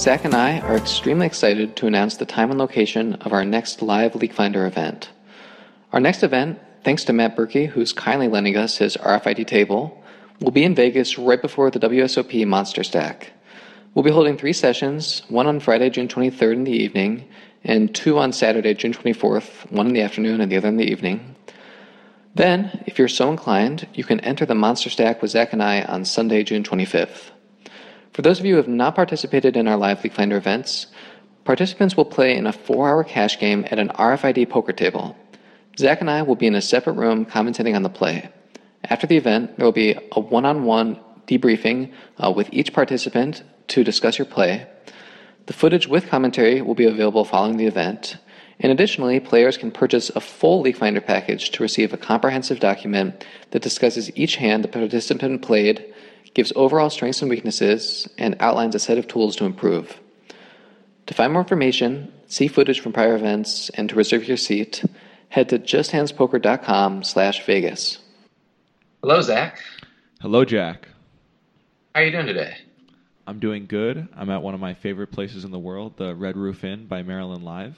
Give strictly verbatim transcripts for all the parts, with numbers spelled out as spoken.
Zach and I are extremely excited to announce the time and location of our next live LeakFinder event. Our next event, thanks to Matt Berkey, who's kindly lending us his R F I D table, will be in Vegas right before the W S O P Monster Stack. We'll be holding three sessions, one on Friday, June twenty-third in the evening, and two on Saturday, June twenty-fourth, one in the afternoon and the other in the evening. Then, if you're so inclined, you can enter the Monster Stack with Zach and I on Sunday, June twenty-fifth. For those of you who have not participated in our live LeakFinder events, participants will play in a four-hour cash game at an R F I D poker table. Zach and I will be in a separate room commentating on the play. After the event, there will be a one-on-one debriefing uh, with each participant to discuss your play. The footage with commentary will be available following the event. And additionally, players can purchase a full LeakFinder package to receive a comprehensive document that discusses each hand the participant played, gives overall strengths and weaknesses, and outlines a set of tools to improve. To find more information, see footage from prior events, and to reserve your seat, head to justhandspoker.com slash Vegas. Hello, Zach. Hello, Jack. How are you doing today? I'm doing good. I'm at one of my favorite places in the world, the Red Roof Inn by Maryland Live.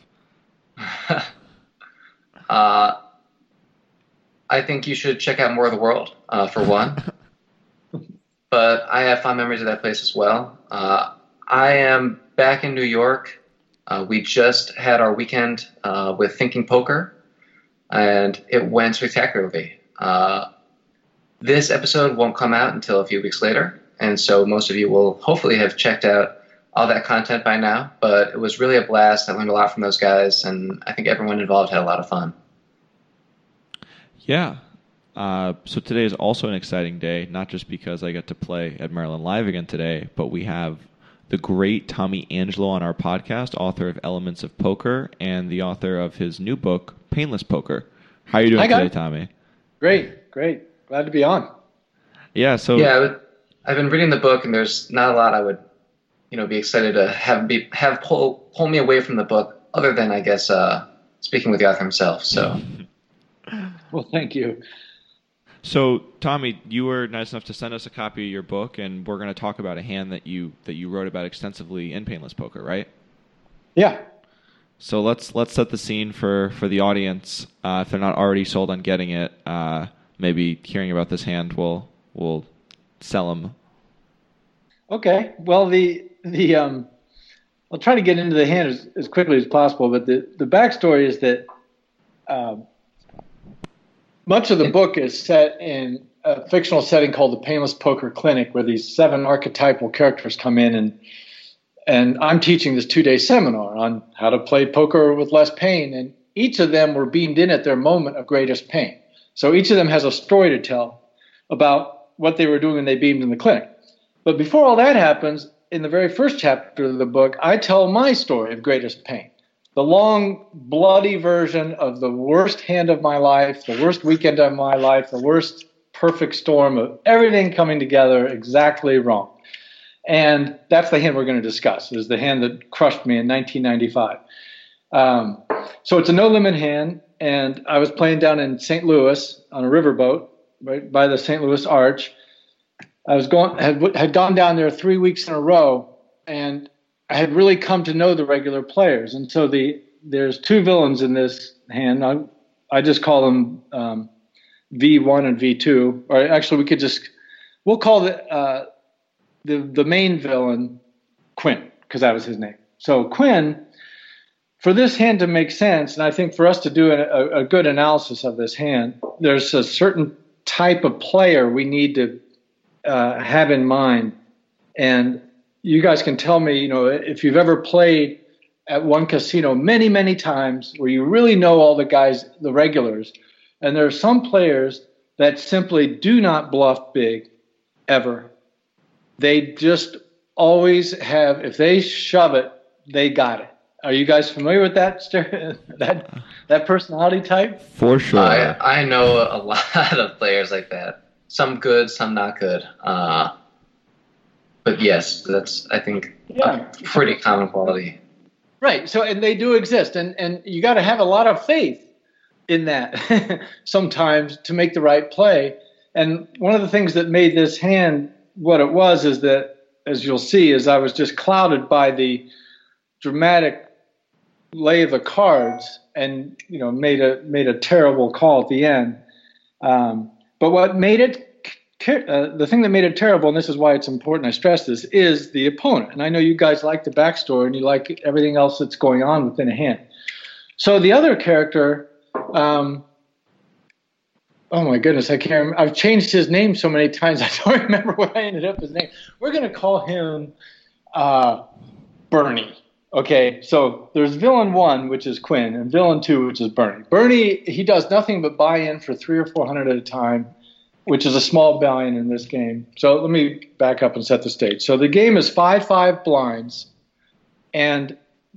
uh, I think you should check out more of the world, uh, for one. But I have fond memories of that place as well. Uh, I am back in New York. Uh, we just had our weekend uh, with Thinking Poker, and it went spectacularly. Uh, this episode won't come out until a few weeks later, and so most of you will hopefully have checked out all that content by now, but it was really a blast. I learned a lot from those guys, and I think everyone involved had a lot of fun. Yeah. Uh, so today is also an exciting day, not just because I get to play at Maryland Live again today, but we have the great Tommy Angelo on our podcast, author of Elements of Poker and the author of his new book, Painless Poker. How are you doing Hi, today, guys. Tommy? Great, great. Glad to be on. Yeah, so... Yeah, I would, I've been reading the book, and there's not a lot I would you know, be excited to have be have pull pull me away from the book, other than I guess uh, speaking with the author himself. So, well, thank you. So, Tommy, you were nice enough to send us a copy of your book, and we're going to talk about a hand that you that you wrote about extensively in Painless Poker, right? Yeah. So let's let's set the scene for for the audience. Uh, if they're not already sold on getting it, uh, maybe hearing about this hand will will sell them. Okay. Well, the the um, I'll try to get into the hand as, as quickly as possible, but the, the backstory is that um, much of the book is set in a fictional setting called the Painless Poker Clinic, where these seven archetypal characters come in, and and I'm teaching this two-day seminar on how to play poker with less pain, and each of them were beamed in at their moment of greatest pain. So each of them has a story to tell about what they were doing when they beamed in the clinic. But before all that happens, in the very first chapter of the book, I tell my story of greatest pain. The long, bloody version of the worst hand of my life, the worst weekend of my life, the worst perfect storm of everything coming together exactly wrong. And that's the hand we're going to discuss. It is the hand that crushed me in nineteen ninety-five. Um, so it's a no-limit hand, and I was playing down in Saint Louis on a riverboat right by the Saint Louis Arch. I was going had had gone down there three weeks in a row, and I had really come to know the regular players. And so the there's two villains in this hand. I, I just call them um, V one and V two, or actually we could just we'll call the uh, the the main villain Quinn, because that was his name. So Quinn, for this hand to make sense, and I think for us to do a, a good analysis of this hand, there's a certain type of player we need to Uh, have in mind. And you guys can tell me, you know, if you've ever played at one casino many, many times where you really know all the guys, the regulars, and there are some players that simply do not bluff big ever. They just always have, if they shove it, they got it. Are you guys familiar with that that that personality type? For sure. I, I know a lot of players like that. Some good, some not good. Uh, but yes, that's, I think, Yeah. a pretty common quality. Right. So, and they do exist. And, and you got to have a lot of faith in that sometimes to make the right play. And one of the things that made this hand what it was is that as you'll see, is I was just clouded by the dramatic lay of the cards, and you know made a made a terrible call at the end. Um, but what made it uh, the thing that made it terrible, and this is why it's important I stress this, is the opponent. And I know you guys like the backstory and you like everything else that's going on within a hand. So the other character, um, oh my goodness, I can't remember. I've changed his name so many times I don't remember what I ended up his name. We're going to call him uh, Bernie. Okay, so there's villain one, which is Quinn, and villain two, which is Bernie. Bernie, he does nothing but buy in for three or four hundred at a time, which is a small buy-in in this game. So let me back up and set the stage. So the game is five five blinds, and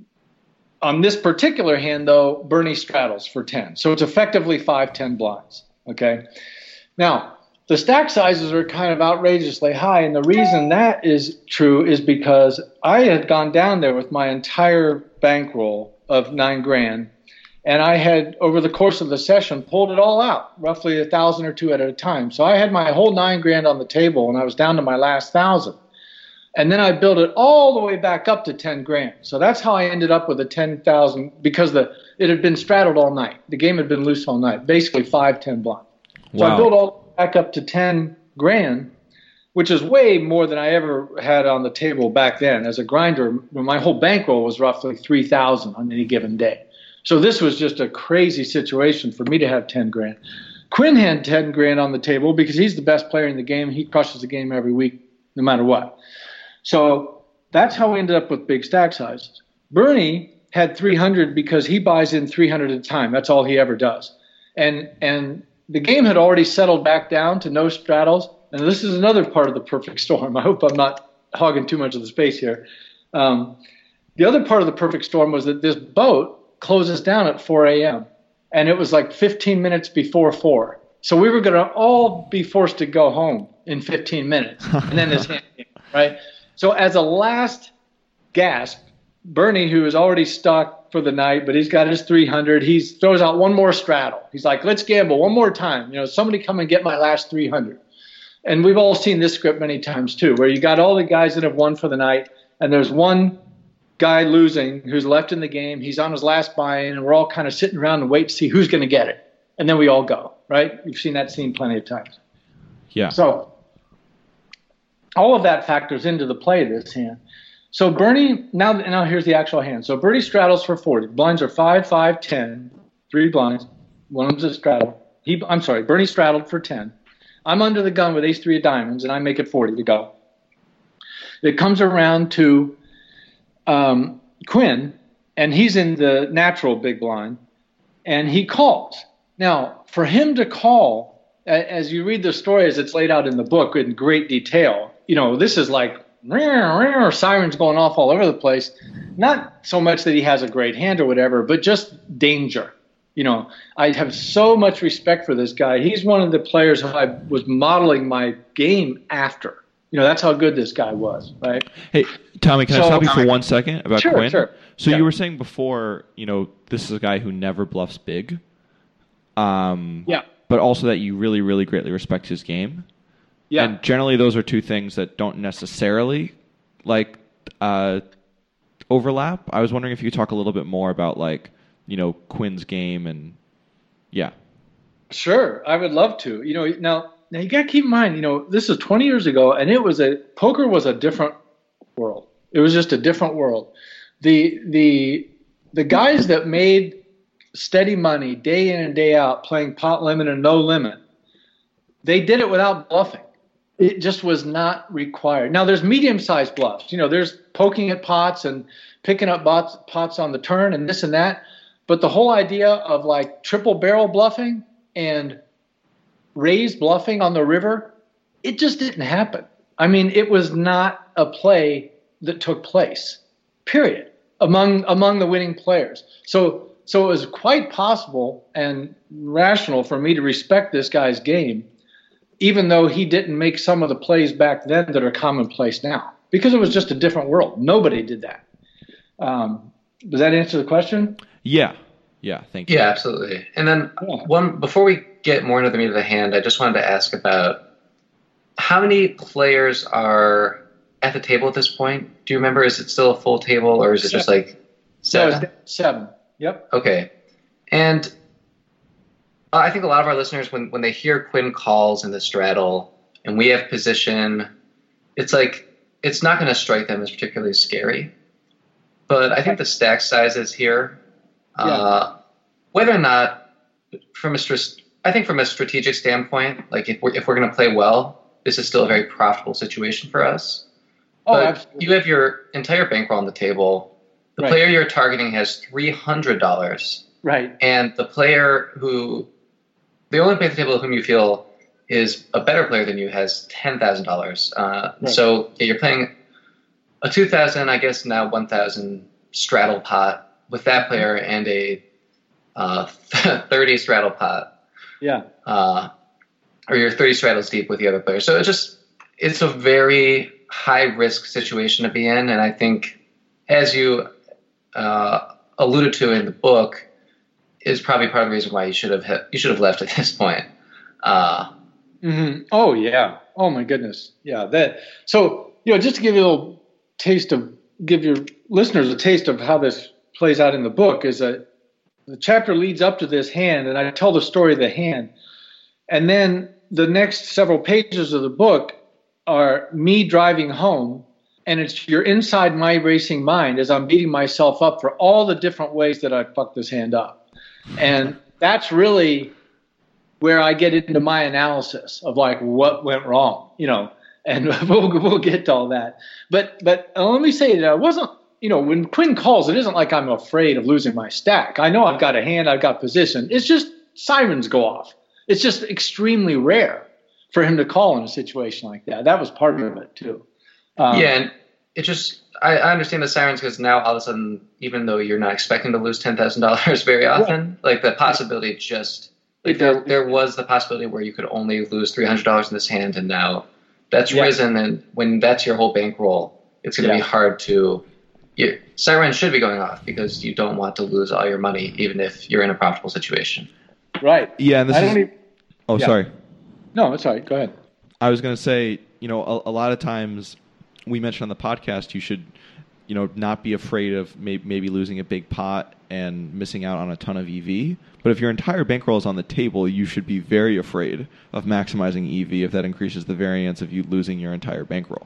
on this particular hand, though, Bernie straddles for ten. So it's effectively five ten blinds. Okay, now the stack sizes are kind of outrageously high, and the reason that is true is because I had gone down there with my entire bankroll of nine grand, and I had, over the course of the session, pulled it all out, roughly a thousand or two at a time. So I had my whole nine grand on the table, and I was down to my last thousand. And then I built it all the way back up to ten grand. So that's how I ended up with a ten thousand, because the it had been straddled all night. The game had been loose all night, basically five ten blind. So Wow. I built all back up to ten grand, which is way more than I ever had on the table back then. As a grinder, my whole bankroll was roughly three thousand on any given day. So this was just a crazy situation for me to have ten grand. Quinn had ten grand on the table because he's the best player in the game. He crushes the game every week, no matter what. So that's how we ended up with big stack sizes. Bernie had three hundred because he buys in three hundred at a time. That's all he ever does. And and the game had already settled back down to no straddles. And this is another part of the perfect storm. I hope I'm not hogging too much of the space here. Um, the other part of the perfect storm was that this boat closes down at four a.m. And it was like fifteen minutes before four. So we were going to all be forced to go home in fifteen minutes. And then this hand came, right? So as a last gasp, Bernie, who is already stuck for the night, but he's got his three hundred, he throws out one more straddle. He's like, let's gamble one more time. You know, somebody come and get my last three hundred. And we've all seen this script many times too, where you got all the guys that have won for the night, and there's one guy losing who's left in the game. He's on his last buy-in, and we're all kind of sitting around and wait to see who's going to get it. And then we all go, right? You've seen that scene plenty of times. Yeah. So all of that factors into the play of this hand. So Bernie, now now here's the actual hand. So Bernie straddles for forty. Blinds are five, five, ten, three blinds. One of them's a straddle. He, I'm sorry, Bernie straddled for ten. I'm under the gun with ace three of diamonds, and I make it forty to go. It comes around to um, Quinn, and he's in the natural big blind, and he calls. Now, for him to call, as you read the story as it's laid out in the book in great detail, you know, this is like sirens going off all over the place. Not so much that he has a great hand or whatever, but just danger. You know, I have so much respect for this guy. He's one of the players who I was modeling my game after. You know, that's how good this guy was, right? Hey, Tommy, can So- I stop you for one second about Sure, Quinn? sure. So Yeah. you were saying before, you know, this is a guy who never bluffs big. Um, Yeah. But also that you really, really greatly respect his game. Yeah. And generally, those are two things that don't necessarily like uh, overlap. I was wondering if you could talk a little bit more about, like, you know, Quinn's game and yeah. Sure, I would love to. You know, now now you got to keep in mind, you know, this is twenty years ago, and it was a poker was a different world. It was just a different world. The the the guys that made steady money day in and day out playing pot limit and no limit, they did it without bluffing. It just was not required. Now, there's medium-sized bluffs. You know, there's poking at pots and picking up bots, pots on the turn and this and that. But the whole idea of like triple barrel bluffing and raise bluffing on the river, it just didn't happen. I mean, it was not a play that took place, period, among among the winning players. So so it was quite possible and rational for me to respect this guy's game, even though he didn't make some of the plays back then that are commonplace now, because it was just a different world. Nobody did that. Um, does that answer the question? Yeah. Yeah, thank you. Yeah, absolutely. And then Yeah. one before we get more into the meat of the hand, I just wanted to ask about how many players are at the table at this point? Do you remember? Is it still a full table, or is it just Seven. like seven? No, it's seven. Yep. Okay. And uh, I think a lot of our listeners, when, when they hear Quinn calls in the straddle and we have position, it's like it's not going to strike them as particularly scary. But I think the stack sizes here, uh, yeah. whether or not, from a I think from a strategic standpoint, like if we're if we're going to play well, this is still a very profitable situation for us. Oh, but absolutely. You have your entire bankroll on the table. The right. player you're targeting has three hundred dollars. Right. And the player who, the only player at the table whom you feel is a better player than you has ten thousand uh, dollars. Right. So yeah, you're playing a two thousand, I guess now one thousand straddle pot with that player and a uh, thirty straddle pot. Yeah. Uh, or you're thirty straddles deep with the other player. So it just, it's a very high risk situation to be in. And I think, as you uh, alluded to in the book, is probably part of the reason why you should have hit, you should have left at this point. Uh, mm-hmm. Oh yeah. Oh my goodness. Yeah. That. So you know, just to give you a little taste of, give your listeners a taste of how this plays out in the book, is that the chapter leads up to this hand, and I tell the story of the hand, and then the next several pages of the book are me driving home, and it's your inside my racing mind as I'm beating myself up for all the different ways that I fucked this hand up. And that's really where I get into my analysis of like what went wrong, you know, and we'll, we'll get to all that. But, but uh, let me say that I wasn't, you know, when Quinn calls, it isn't like I'm afraid of losing my stack. I know I've got a hand, I've got position. It's just sirens go off. It's just extremely rare for him to call in a situation like that. That was part of it too. Um, yeah, and it just, I, I understand the sirens because now all of a sudden, even though you're not expecting to lose ten thousand dollars very often, yeah. like the possibility just, like there, there was the possibility where you could only lose three hundred dollars in this hand, and now that's yeah. risen, and when that's your whole bankroll, it's going to yeah. be hard to, you, sirens should be going off because you don't want to lose all your money, even if you're in a profitable situation. Right. Yeah, and this I is, don't even, oh, yeah. sorry. No, it's all right. Go ahead. I was going to say, you know, a, a lot of times we mentioned on the podcast you should, you know, not be afraid of may, maybe losing a big pot and missing out on a ton of E V. But if your entire bankroll is on the table, you should be very afraid of maximizing E V if that increases the variance of you losing your entire bankroll.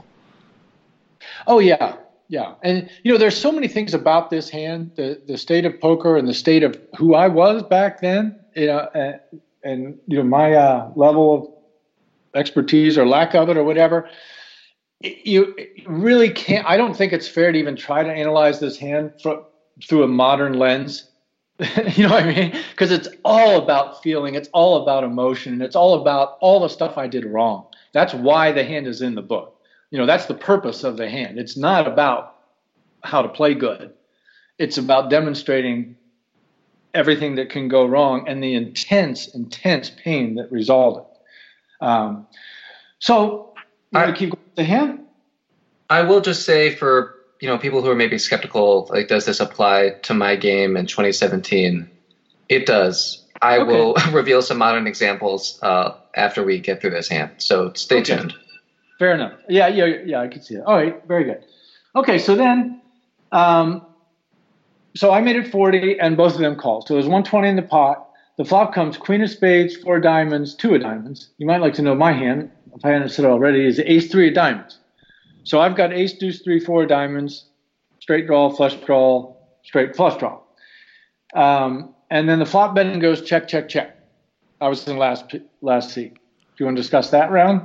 Oh, yeah. Yeah. And, you know, there's so many things about this hand, the, the state of poker and the state of who I was back then, you know, and, and you know, my uh, level of expertise or lack of it or whatever. You really can't, I don't think it's fair to even try to analyze this hand for, through a modern lens. You know what I mean? Because it's all about feeling, it's all about emotion, and it's all about all the stuff I did wrong. That's why the hand is in the book. You know, that's the purpose of the hand. It's not about how to play good. It's about demonstrating everything that can go wrong and the intense, intense pain that resulted. Um, so, you want to keep going with the hand? I will just say for, you know, people who are maybe skeptical, like, does this apply to my game in twenty seventeen? It does. I okay. will reveal some modern examples uh, after we get through this hand. So stay okay. tuned. Fair enough. Yeah, yeah, yeah, I can see that. All right, very good. Okay, so then, um, so I made it forty, and both of them called. So there's one twenty in the pot. The flop comes queen of spades, four diamonds, two of diamonds. You might like to know my hand, if I hadn't said it already, is ace three of diamonds. So I've got ace, deuce, three, four of diamonds, straight draw, flush draw, straight flush draw. Um, and then the flop betting goes check, check, check. I was in the last, last seat. Do you want to discuss that round?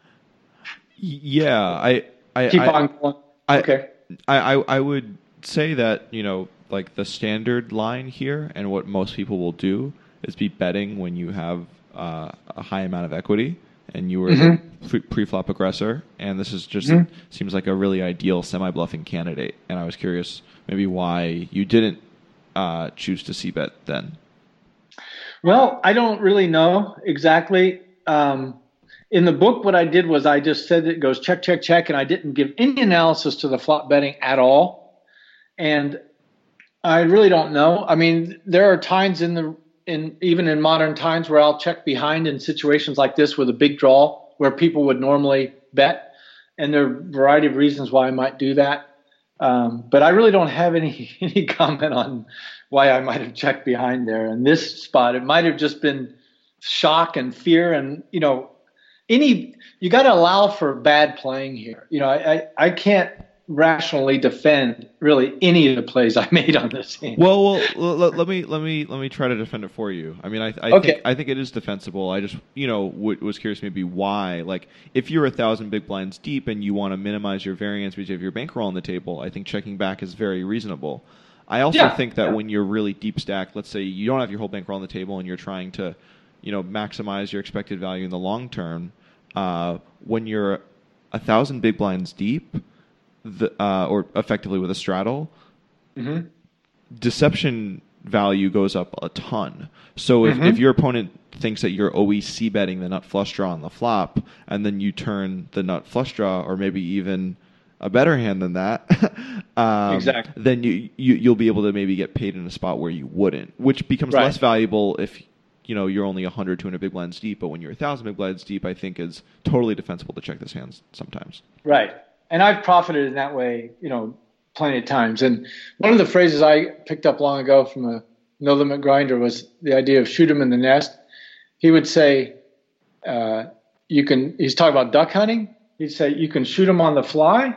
Yeah, I, I keep I, on going. I, okay. I, I, I would say that, you know, like the standard line here and what most people will do is be betting when you have uh, a high amount of equity and you were mm-hmm. the pre-flop aggressor. And this is just mm-hmm. seems like a really ideal semi-bluffing candidate. And I was curious maybe why you didn't uh, choose to c-bet then. Well, I don't really know exactly. Um, In the book, what I did was I just said it goes check, check, check, and I didn't give any analysis to the flop betting at all. And I really don't know. I mean, there are times in the in even in modern times where I'll check behind in situations like this with a big draw where people would normally bet, and there are a variety of reasons why I might do that. Um, but I really don't have any any comment on why I might have checked behind there in this spot. It might have just been shock and fear, and you know, any you got to allow for bad playing here. You know, I, I I can't rationally defend really any of the plays I made on this hand. Well, well, let, let me let me let me try to defend it for you. I mean, I, I Okay. think I think it is defensible. I just you know w- was curious maybe why. Like, if you're a thousand big blinds deep and you want to minimize your variance because you have your bankroll on the table, I think checking back is very reasonable. I also Yeah. think that Yeah. when you're really deep stacked, let's say you don't have your whole bankroll on the table and you're trying to, you know, maximize your expected value in the long term, uh, when you're a thousand big blinds deep. The, uh, or effectively with a straddle, Mm-hmm. deception value goes up a ton. So if, Mhm. if your opponent thinks that you're always c-betting the nut flush draw on the flop, and then you turn the nut flush draw, or maybe even a better hand than that, um, Exactly. then you, you, you'll be able to maybe get paid in a spot where you wouldn't, which becomes Right. less valuable if you know you're only one hundred, two hundred big blinds deep, but when you're one thousand big blinds deep, I think is totally defensible to check this hand sometimes. Right. And I've profited in that way, you know, plenty of times. And one of the phrases I picked up long ago from a no limit grinder was the idea of shoot 'em in the nest. He would say, uh, you can, he's talking about duck hunting. He'd say, you can shoot 'em on the fly,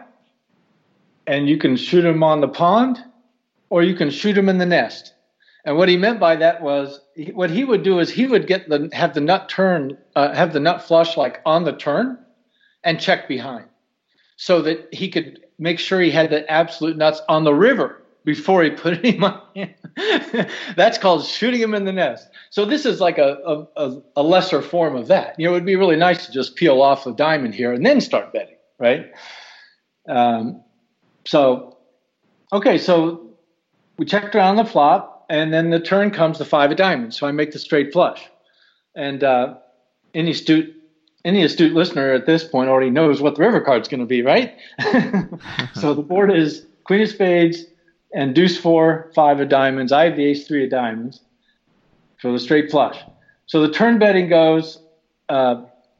and you can shoot 'em on the pond, or you can shoot 'em in the nest. And what he meant by that was, he, what he would do is he would get the, have the nut turn, uh, have the nut flush like on the turn and check behind, so that he could make sure he had the absolute nuts on the river before he put any money in. That's called shooting him in the nest. So this is like a, a, a lesser form of that. You know, it would be really nice to just peel off the diamond here and then start betting, right? Um, so, okay, so we checked around the flop, and then the turn comes the five of diamonds. So I make the straight flush. And uh, any astute Any astute listener at this point already knows what the river card's going to be, right? So the board is queen of spades and deuce four, five of diamonds. I have the ace three of diamonds for the straight flush. So the turn betting goes, uh,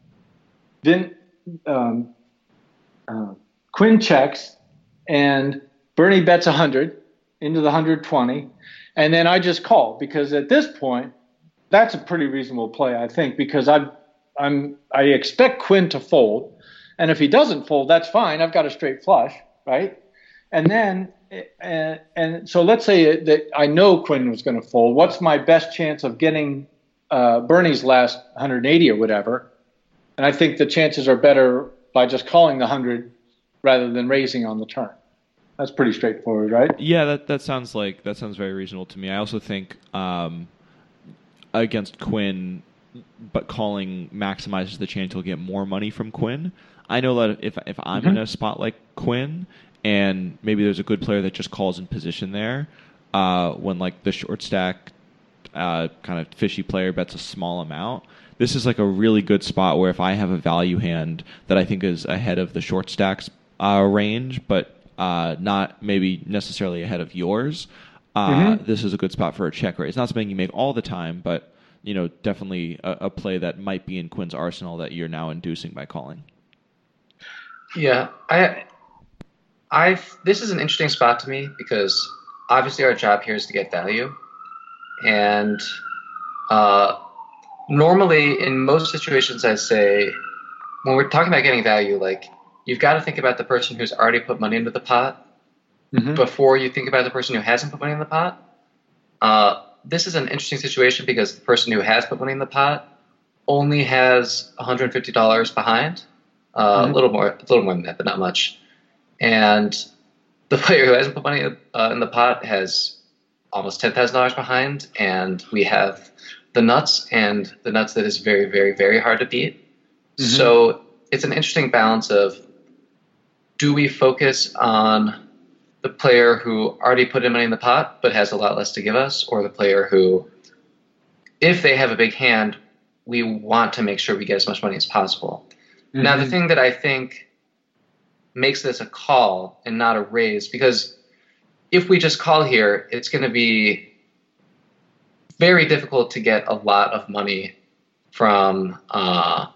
then um, uh, Quinn checks, and Bernie bets one hundred into the one hundred twenty, and then I just call, because at this point, that's a pretty reasonable play, I think, because I've I'm, I expect Quinn to fold, and if he doesn't fold, that's fine. I've got a straight flush, right? And then, and, and so let's say that I know Quinn was going to fold. What's my best chance of getting uh, Bernie's last one hundred eighty or whatever? And I think the chances are better by just calling the one hundred rather than raising on the turn. That's pretty straightforward, right? Yeah, that that sounds like that sounds very reasonable to me. I also think um, against Quinn, but calling maximizes the chance you'll get more money from Quinn. I know that if if I'm Mm-hmm. in a spot like Quinn, and maybe there's a good player that just calls in position there, uh, when like the short stack uh, kind of fishy player bets a small amount, this is like a really good spot where if I have a value hand that I think is ahead of the short stacks uh, range, but uh, not maybe necessarily ahead of yours, uh, Mm-hmm. this is a good spot for a check raise. It's not something you make all the time, but you know, definitely a, a play that might be in Quinn's arsenal that you're now inducing by calling. Yeah, I, I. This is an interesting spot to me because obviously our job here is to get value, and uh, normally in most situations, I say when we're talking about getting value, like you've got to think about the person who's already put money into the pot Mm-hmm. before you think about the person who hasn't put money in the pot. Uh, this is an interesting situation because the person who has put money in the pot only has one hundred fifty dollars behind, uh, Mhm. a little more, a little more than that, but not much. And the player who hasn't put money uh, in the pot has almost ten thousand dollars behind, and we have the nuts, and the nuts that is very, very, very hard to beat. Mhm. So it's an interesting balance of, do we focus on the player who already put in money in the pot but has a lot less to give us, or the player who, if they have a big hand, we want to make sure we get as much money as possible. Mm-hmm. Now, the thing that I think makes this a call and not a raise, because if we just call here, it's going to be very difficult to get a lot of money from uh,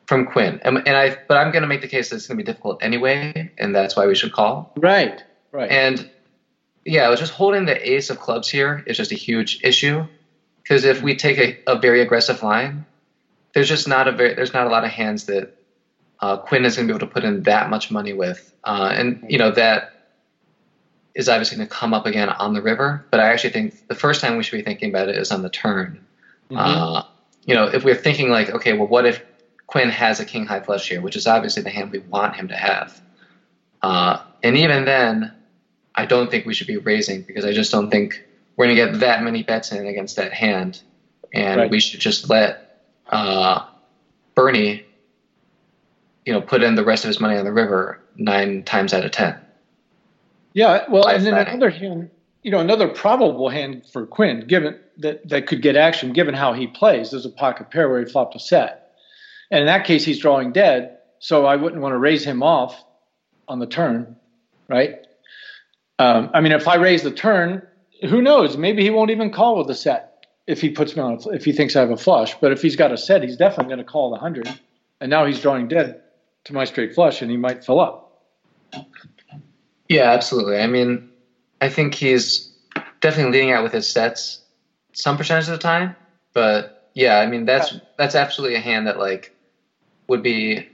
from Quinn, and, and I but I'm going to make the case that it's going to be difficult anyway, and that's why we should call. Right, right. And yeah, just holding the ace of clubs here is just a huge issue, because if we take a, a very aggressive line, there's just not a very there's not a lot of hands that uh, Quinn is going to be able to put in that much money with, uh, and you know that is obviously going to come up again on the river. But I actually think the first time we should be thinking about it is on the turn. Mm-hmm. Uh, you know, if we're thinking like, okay, well, what if Quinn has a king high flush here, which is obviously the hand we want him to have. Uh, and even then, I don't think we should be raising, because I just don't think we're going to get that many bets in against that hand. And right. we should just let uh, Bernie, you know, put in the rest of his money on the river nine times out of ten. Yeah, well, and then another hand, you know, another probable hand for Quinn, given that that could get action, given how he plays, is a pocket pair where he flopped a set. And in that case, he's drawing dead, so I wouldn't want to raise him off on the turn, right? Um, I mean, if I raise the turn, who knows? Maybe he won't even call with a set if he puts me on, a, if he thinks I have a flush. But if he's got a set, he's definitely going to call the hundred. And now he's drawing dead to my straight flush, and he might fill up. Yeah, absolutely. I mean, I think he's definitely leading out with his sets some percentage of the time, but yeah, I mean, that's that's absolutely a hand that like would be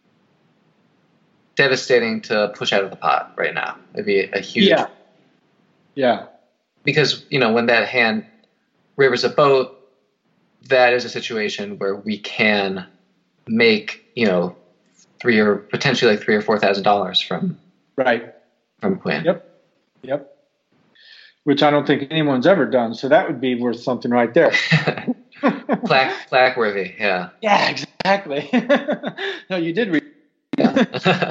devastating to push out of the pot right now. It'd be a huge... Yeah. Yeah. Because, you know, when that hand rivers a boat, that is a situation where we can make, you know, three or potentially like three or four thousand dollars from right from Quinn. Yep. Yep. Which I don't think anyone's ever done. So that would be worth something right there. plaque, plaque worthy. Yeah. Yeah, exactly. No, you did read. Yeah.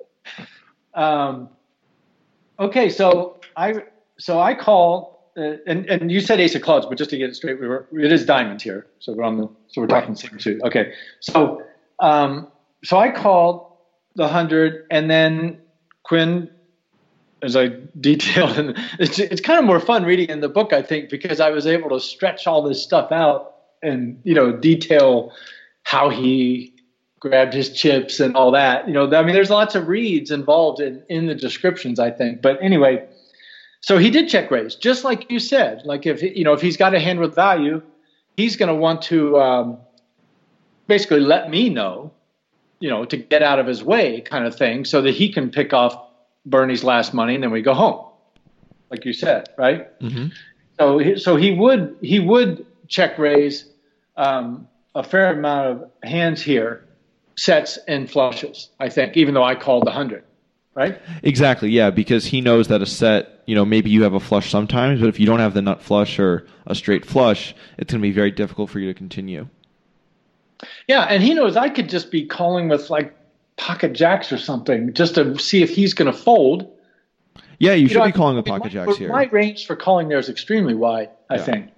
um, okay. So I, so I call, uh, and, and you said ace of clubs, but just to get it straight, we were, it is diamond here. So we're on the, so we're talking right. same two. Okay. So, um, so I called the hundred, and then Quinn, as I detailed, and it's, it's kind of more fun reading in the book, I think, because I was able to stretch all this stuff out and, you know, detail how he grabbed his chips and all that. You know, I mean, there's lots of reads involved in, in the descriptions, I think. But anyway, so he did check raise, just like you said. Like if, you know, if he's got a hand with value, he's going to want to um, basically let me know, you know, to get out of his way kind of thing, so that he can pick off Bernie's last money, and then we go home, like you said, right? Mm-hmm. So, he, so he would he would check raise um, a fair amount of hands here, sets and flushes, I think, even though I called the hundred, right? Exactly, yeah, because he knows that a set, you know, maybe you have a flush sometimes, but if you don't have the nut flush or a straight flush, it's going to be very difficult for you to continue. Yeah, and he knows I could just be calling with like pocket jacks or something just to see if he's going to fold. Yeah, you, you should know, be calling with I mean, pocket my, jacks here. My range for calling there is extremely wide, I yeah. think.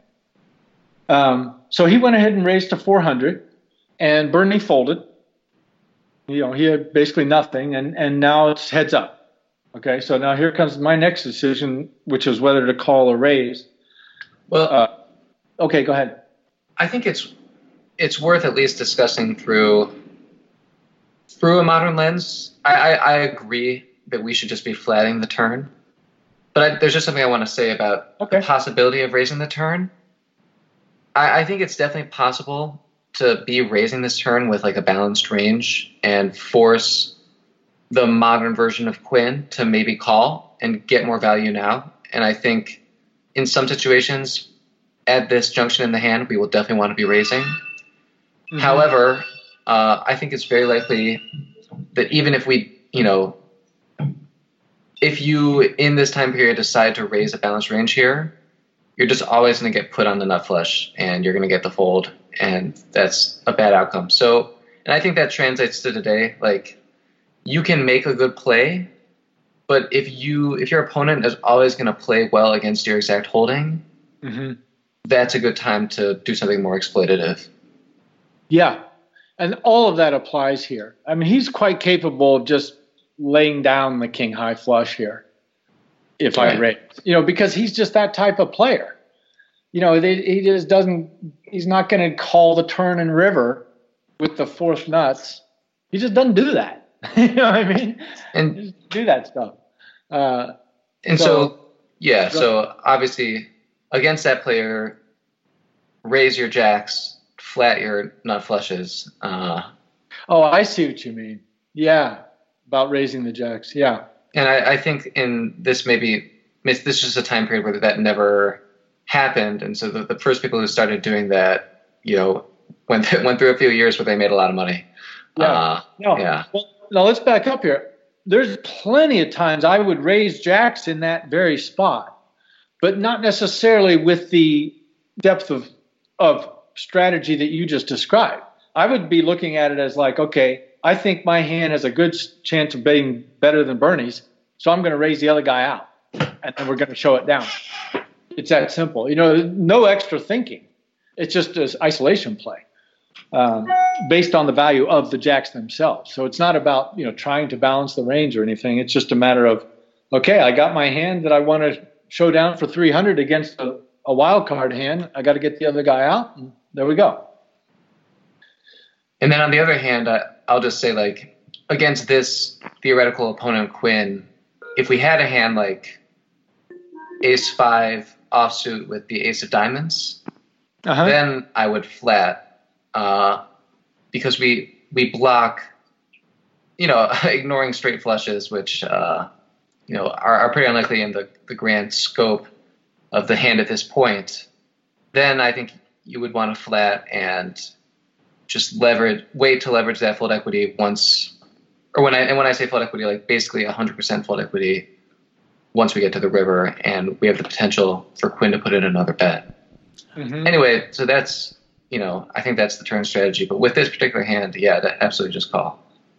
Um, so he went ahead and raised to four hundred, and Bernie folded. You know, he had basically nothing, and, and now it's heads up. Okay, so now here comes my next decision, which is whether to call or raise. Well, uh, okay, go ahead. I think it's it's worth at least discussing through through a modern lens. I, I, I agree that we should just be flatting the turn, but I, there's just something I want to say about okay. the possibility of raising the turn. I, I think it's definitely possible to be raising this turn with like a balanced range and force the modern version of Quinn to maybe call and get more value now. And I think in some situations at this junction in the hand, we will definitely want to be raising. Mm-hmm. However, uh, I think it's very likely that even if we, you know, if you in this time period decide to raise a balanced range here, you're just always going to get put on the nut flush and you're going to get the fold, and that's a bad outcome. So, and I think that translates to today. Like, you can make a good play, but if you if your opponent is always going to play well against your exact holding, mm-hmm. that's a good time to do something more exploitative. Yeah, and all of that applies here. I mean, he's quite capable of just laying down the king high flush here if right. I raise, you know, because he's just that type of player. You know, they, he just doesn't, he's not going to call the turn and river with the fourth nuts. He just doesn't do that. You know what I mean? And he doesn't do that stuff. Uh, and so, so yeah, so obviously against that player, raise your jacks, flat your nut flushes. Uh, oh, I see what you mean. Yeah, about raising the jacks. Yeah. And I, I think in this maybe this is just a time period where that never happened, and so the, the first people who started doing that, you know, went th- went through a few years where they made a lot of money. Yeah. Uh, no. Yeah. Well, now let's back up here. There's plenty of times I would raise jacks in that very spot, but not necessarily with the depth of of strategy that you just described. I would be looking at it as like, okay, I think my hand has a good chance of being better than Bernie's, so I'm going to raise the other guy out, and then we're going to show it down. It's that simple. You know, no extra thinking. It's just an isolation play um, based on the value of the jacks themselves. So it's not about, you know, trying to balance the range or anything. It's just a matter of, okay, I got my hand that I want to show down for three hundred against a, a wild card hand. I got to get the other guy out, and there we go. And then on the other hand, I, I'll just say, like, against this theoretical opponent, Quinn, if we had a hand like ace five offsuit with the ace of diamonds, uh-huh. then I would flat uh, because we we block, you know, ignoring straight flushes, which, uh, you know, are, are pretty unlikely in the, the grand scope of the hand at this point. Then I think you would want to flat and just leverage, wait to leverage that fold equity once, or when I and when I say fold equity, like basically one hundred percent fold equity once we get to the river and we have the potential for Quinn to put in another bet. Mm-hmm. Anyway, so that's, you know, I think that's the turn strategy. But with this particular hand, yeah, that absolutely just call.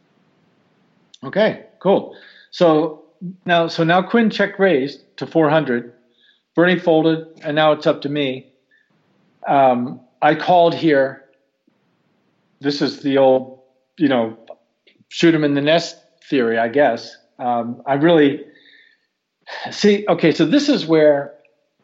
Okay, cool. So now, so now Quinn check raised to four hundred. Bernie folded, and now it's up to me. Um, I called here. This is the old, you know, shoot him in the nest theory, I guess. Um, I really see. Okay, so this is where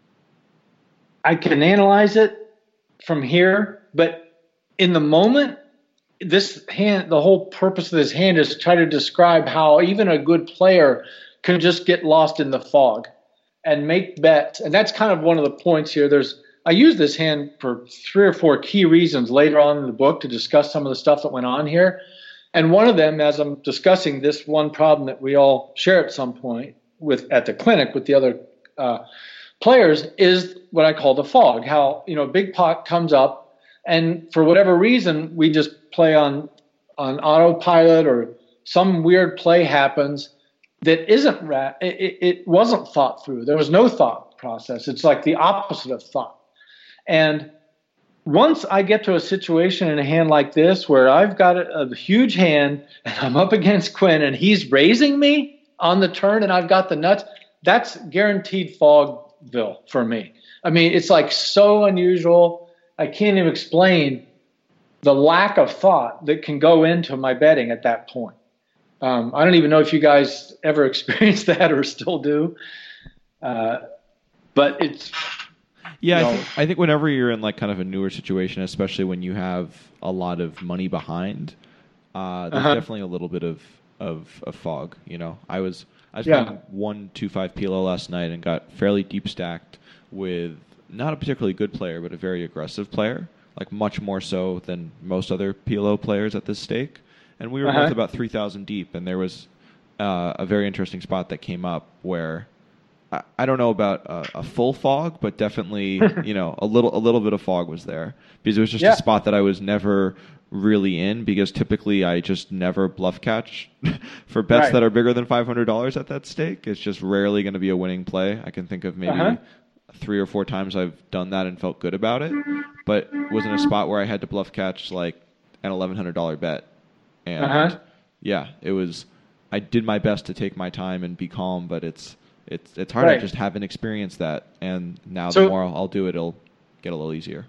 I can analyze it from here, but in the moment, this hand, the whole purpose of this hand is to try to describe how even a good player can just get lost in the fog and make bets. And that's kind of one of the points here. There's I use this hand for three or four key reasons later on in the book to discuss some of the stuff that went on here. And one of them, as I'm discussing this one problem that we all share at some point with at the clinic with the other uh, players, is what I call the fog. How, you know, big pot comes up, and for whatever reason, we just play on on autopilot, or some weird play happens that isn't ra- it, it wasn't thought through. There was no thought process. It's like the opposite of thought. And once I get to a situation in a hand like this where I've got a, a huge hand and I'm up against Quinn and he's raising me on the turn and I've got the nuts, that's guaranteed Fogville for me. I mean, it's like so unusual. I can't even explain the lack of thought that can go into my betting at that point. Um, I don't even know if you guys ever experienced that or still do. Uh, but it's... Yeah, you know, I, think, I think whenever you're in like kind of a newer situation, especially when you have a lot of money behind, uh, there's uh-huh. definitely a little bit of, of, of fog. You know, I was I was yeah. playing one two five P L O last night and got fairly deep stacked with not a particularly good player, but a very aggressive player, like much more so than most other P L O players at this stake. And we were uh-huh. both about three thousand deep, and there was uh, a very interesting spot that came up where. I don't know about a, a full fog, but definitely, you know, a little a little bit of fog was there because it was just yeah. a spot that I was never really in because typically I just never bluff catch for bets right. that are bigger than five hundred dollars at that stake. It's just rarely going to be a winning play. I can think of maybe uh-huh. three or four times I've done that and felt good about it, but was in a spot where I had to bluff catch like an eleven hundred dollars bet. And uh-huh. yeah, it was, I did my best to take my time and be calm, but it's, It's it's hard. Right. I just haven't experienced that, and now so, the more I'll do it, it'll get a little easier.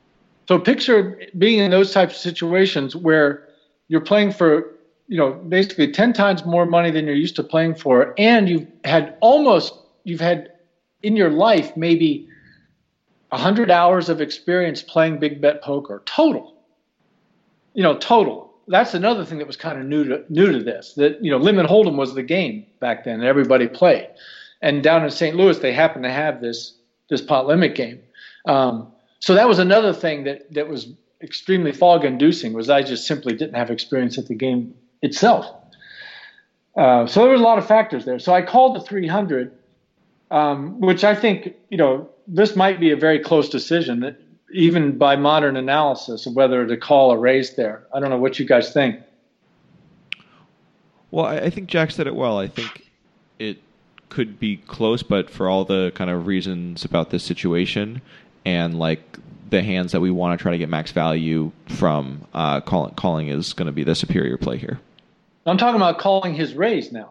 So picture being in those types of situations where you're playing for, you know, basically ten times more money than you're used to playing for, and you've had almost, you've had in your life maybe one hundred hours of experience playing big bet poker, total. you know, total. That's another thing that was kind of new to new to this. That, you know, limit hold'em was the game back then, and everybody played. And down in Saint Louis, they happened to have this this pot limit game. Um, so that was another thing that that was extremely fog-inducing. Was I just simply didn't have experience at the game itself. Uh, so there was a lot of factors there. So I called the three hundred, um, which I think, you know, this might be a very close decision, that even by modern analysis, of whether to call or raise there. I don't know what you guys think. Well, I, I think Jack said it well. I think it could be close, but for all the kind of reasons about this situation and like the hands that we want to try to get max value from, uh, calling, calling is going to be the superior play here. I'm talking about calling his raise now.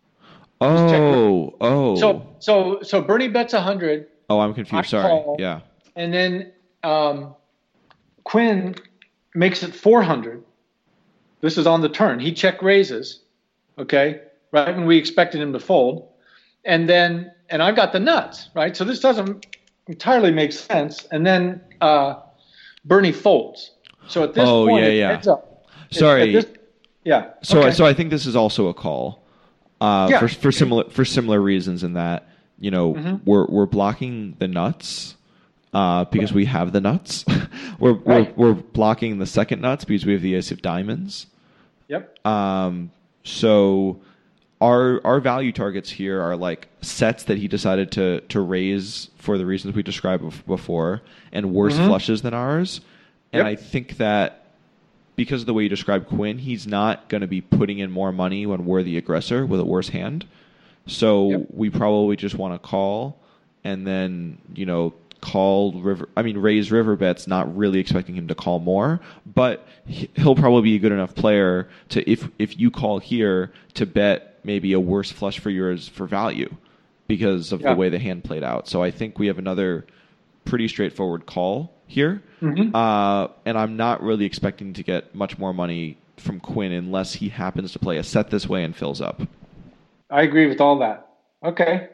Oh, oh. So, so, so Bernie bets one hundred. Oh, I'm confused. I Sorry. call, Yeah. And then um, Quinn makes it four hundred. This is on the turn. He check raises, okay, right when we expected him to fold. And then, and I've got the nuts, right? So this doesn't entirely make sense. And then uh, Bernie folds. So at this oh, point, yeah, it yeah. ends up. Sorry. This, yeah. So, okay. so I think this is also a call, uh, Yeah. for for similar for similar reasons in that, you know, Mhm. we're we're blocking the nuts, uh, because we have the nuts. we're Right. we're we're blocking the second nuts because we have the ace of diamonds. Yep. Um, so our our value targets here are like sets that he decided to to raise for the reasons we described bef- before, and worse Mhm. flushes than ours. And Yep. I think that because of the way you described Quinn, he's not going to be putting in more money when we're the aggressor with a worse hand. So Yep. we probably just want to call and then, you know, call river. I mean, raise river bets, not really expecting him to call more, but he- he'll probably be a good enough player to, if if you call here, to bet maybe a worse flush for yours for value because of Yeah. the way the hand played out. So I think we have another pretty straightforward call here. Mhm. Uh, and I'm not really expecting to get much more money from Quinn unless he happens to play a set this way and fills up. I agree with all that. Okay.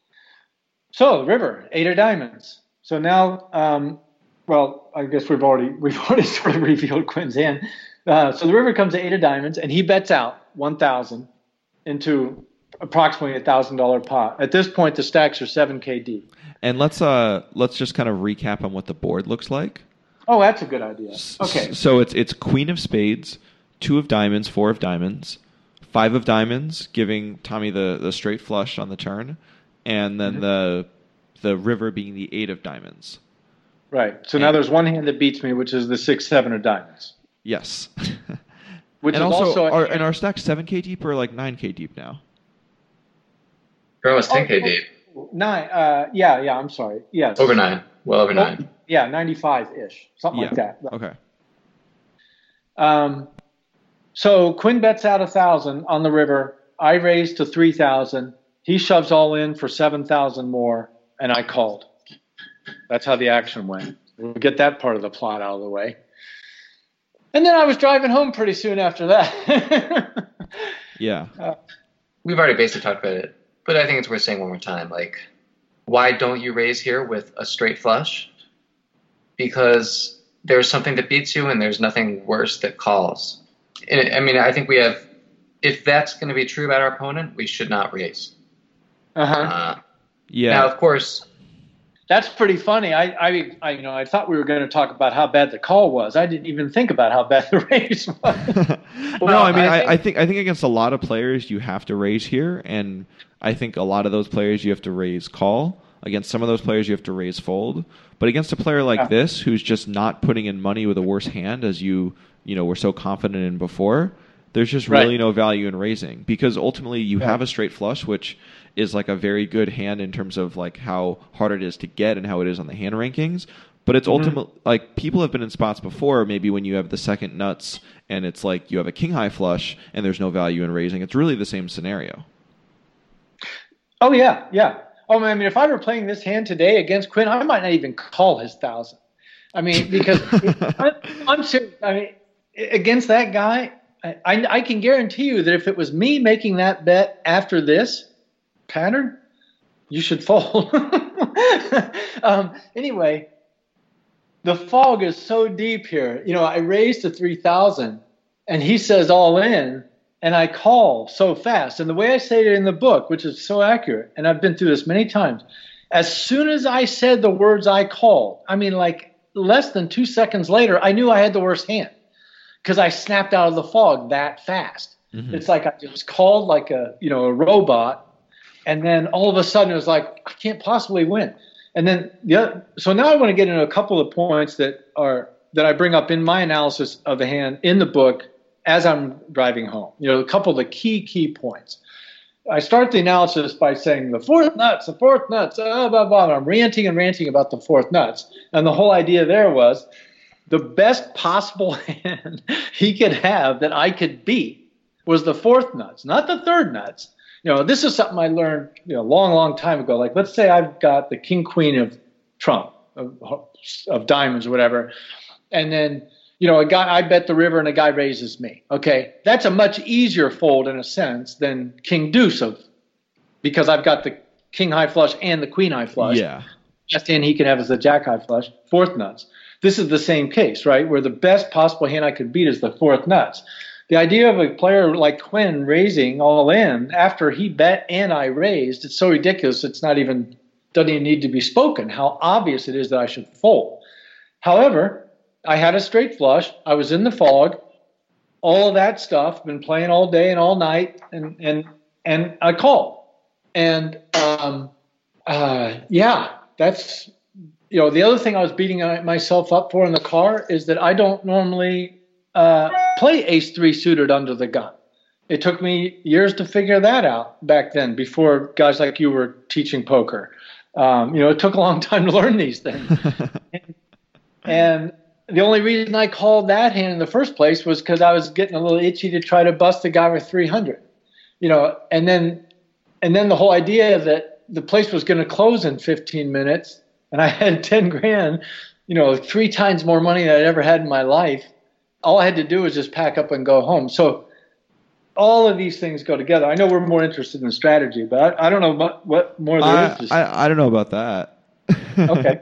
So river, eight of diamonds. So now, um, well, I guess we've already we've already sort of revealed Quinn's hand. Uh, so the river comes to eight of diamonds, and he bets out one thousand into approximately a thousand dollar pot. At this point, the stacks are seven K deep. And let's uh let's just kind of recap on what the board looks like. Oh, that's a good idea. Okay. S- So it's it's queen of spades, two of diamonds, four of diamonds, five of diamonds, giving Tommy the, the straight flush on the turn, and then Mhm. the the river being the eight of diamonds. Right. So now And- there's one hand that beats me, which is the six seven of diamonds. Yes. Which and is also, also a are, hand- and our stacks seven K deep or like nine K deep now? We're almost ten K Oh, deep. Nine. Uh, yeah, yeah. I'm sorry. Yes. Over nine. Well over Well, nine. yeah, ninety-five ish, something Yeah. like that. Okay. Um, so Quinn bets out a thousand on the river. I raise to three thousand. He shoves all in for seven thousand more, and I called. That's how the action went. We'll get that part of the plot out of the way. And then I was driving home pretty soon after that. Yeah. We've already basically talked about it, but I think it's worth saying one more time. Like, why don't you raise here with a straight flush? Because there's something that beats you, and there's nothing worse that calls. And, I mean, I think we have. If that's going to be true about our opponent, we should not raise. uh-huh. Uh, Yeah. Now, of course, That's pretty funny. I, I, I, you know, I thought we were going to talk about how bad the call was. I didn't even think about how bad the raise was. no, I mean, I I, think- I think I think against a lot of players you have to raise here, and I think a lot of those players you have to raise call. Against some of those players you have to raise fold. But against a player like Yeah. this who's just not putting in money with a worse hand, as you you know were so confident in before, there's just Right. really no value in raising because ultimately you Yeah. have a straight flush, which is like a very good hand in terms of like how hard it is to get and how it is on the hand rankings. But it's Mhm. ultimate like people have been in spots before, maybe when you have the second nuts and it's like you have a king high flush and there's no value in raising. It's really the same scenario. Oh yeah, yeah. Oh, I mean, if I were playing this hand today against Quinn, I might not even call his thousand. I mean, because I, I'm serious. I mean, against that guy, I, I, I can guarantee you that if it was me making that bet after this pattern, you should fold. um, anyway, the fog is so deep here. You know, I raised to three thousand, and he says all in, and I call so fast. And the way I say it in the book, which is so accurate, and I've been through this many times, as soon as I said the words I called, I mean, like less than two seconds later, I knew I had the worst hand because I snapped out of the fog that fast. Mm-hmm. It's like I just called like a, you know, a robot. And then all of a sudden it was like, I can't possibly win. And then the other, so now I want to get into a couple of points that are that I bring up in my analysis of the hand in the book as I'm driving home. You know, a couple of the key, key points. I start the analysis by saying the fourth nuts, the fourth nuts, blah, blah, blah. I'm ranting and ranting about the fourth nuts. And the whole idea there was the best possible hand he could have that I could beat was the fourth nuts, not the third nuts. You know, this is something I learned, you know, a long, long time ago. Like, let's say I've got the king, queen of trump, of, of diamonds or whatever. And then, you know, a guy, I bet the river and a guy raises me. Okay. That's a much easier fold in a sense than king deuce of, because I've got the king high flush and the queen high flush. Yeah. Best hand he can have is the jack high flush, fourth nuts. This is the same case, right? Where the best possible hand I could beat is the fourth nuts. The idea of a player like Quinn raising all in after he bet and I raised, it's so ridiculous it's not even, doesn't even need to be spoken, how obvious it is that I should fold. However, I had a straight flush. I was in the fog. All of that stuff, been playing all day and all night, and and and I called. And um, uh, yeah, that's, you know, the other thing I was beating myself up for in the car is that I don't normally uh, play ace three suited under the gun. It took me years to figure that out back then, before guys like you were teaching poker. Um, you know, it took a long time to learn these things. and, and the only reason I called that hand in the first place was because I was getting a little itchy to try to bust a guy with three hundred. You know, and then and then the whole idea that the place was going to close in fifteen minutes, and I had ten grand, you know, three times more money than I'd ever had in my life. All I had to do was just pack up and go home. So all of these things go together. I know we're more interested in strategy, but I, I don't know what, what more there I, is. To I, I don't know about that. Okay.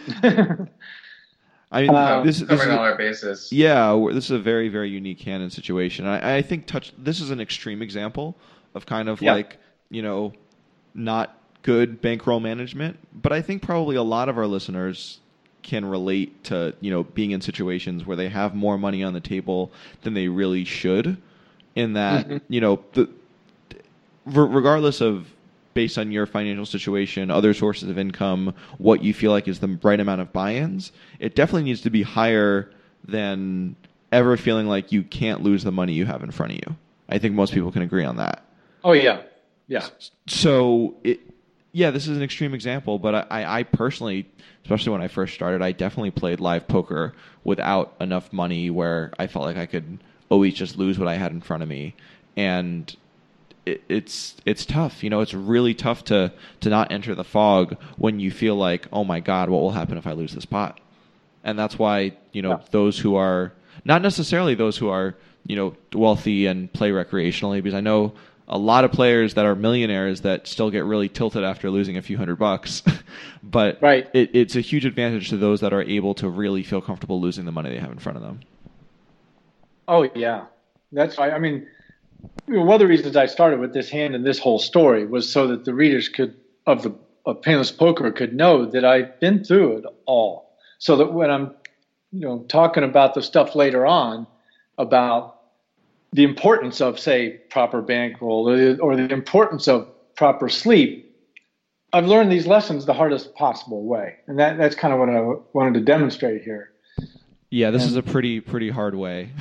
I mean, um, this, this covering is all our bases. Yeah, we're- this is a very, very unique hand and situation. I, I think touch. This is an extreme example of kind of Yeah. like, you know, not good bankroll management. But I think probably a lot of our listeners can relate to, you know, being in situations where they have more money on the table than they really should. In that, Mhm. you know, the re- regardless of, based on your financial situation, other sources of income, what you feel like is the right amount of buy-ins, it definitely needs to be higher than ever feeling like you can't lose the money you have in front of you. I think most people can agree on that. Oh, yeah. Yeah. So, it, yeah, this is an extreme example, but I, I personally, especially when I first started, I definitely played live poker without enough money where I felt like I could always just lose what I had in front of me. And it, it's it's tough. You know, it's really tough to, to not enter the fog when you feel like, oh my God, what will happen if I lose this pot? And that's why, you know, Yeah. those who are, not necessarily those who are, you know, wealthy and play recreationally, because I know a lot of players that are millionaires that still get really tilted after losing a few hundred bucks. But Right. it, it's a huge advantage to those that are able to really feel comfortable losing the money they have in front of them. Oh, yeah. That's right. I mean, you know, one of the reasons I started with this hand and this whole story was so that the readers could of the of Painless Poker could know that I've been through it all. So that when I'm, you know, talking about the stuff later on about the importance of, say, proper bankroll or the, or the importance of proper sleep, I've learned these lessons the hardest possible way. And that, that's kind of what I wanted to demonstrate here. Yeah, this And- is a pretty pretty hard way.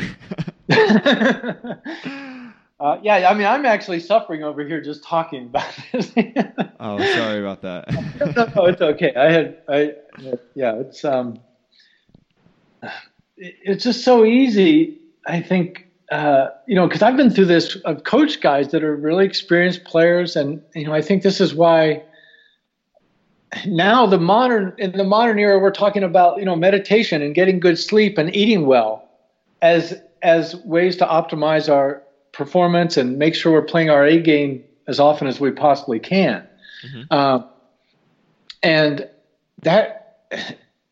Uh, yeah, I mean, I'm actually suffering over here just talking about this. Oh, sorry about that. no, no, it's okay. I had, I, yeah, it's um, it- it's just so easy. I think, uh, you know, because I've been through this. I've coached guys that are really experienced players, and you know, I think this is why. Now the modern in the modern era, we're talking about, you know, meditation and getting good sleep and eating well as as ways to optimize our performance and make sure we're playing our A game as often as we possibly can. Mhm. Uh, and that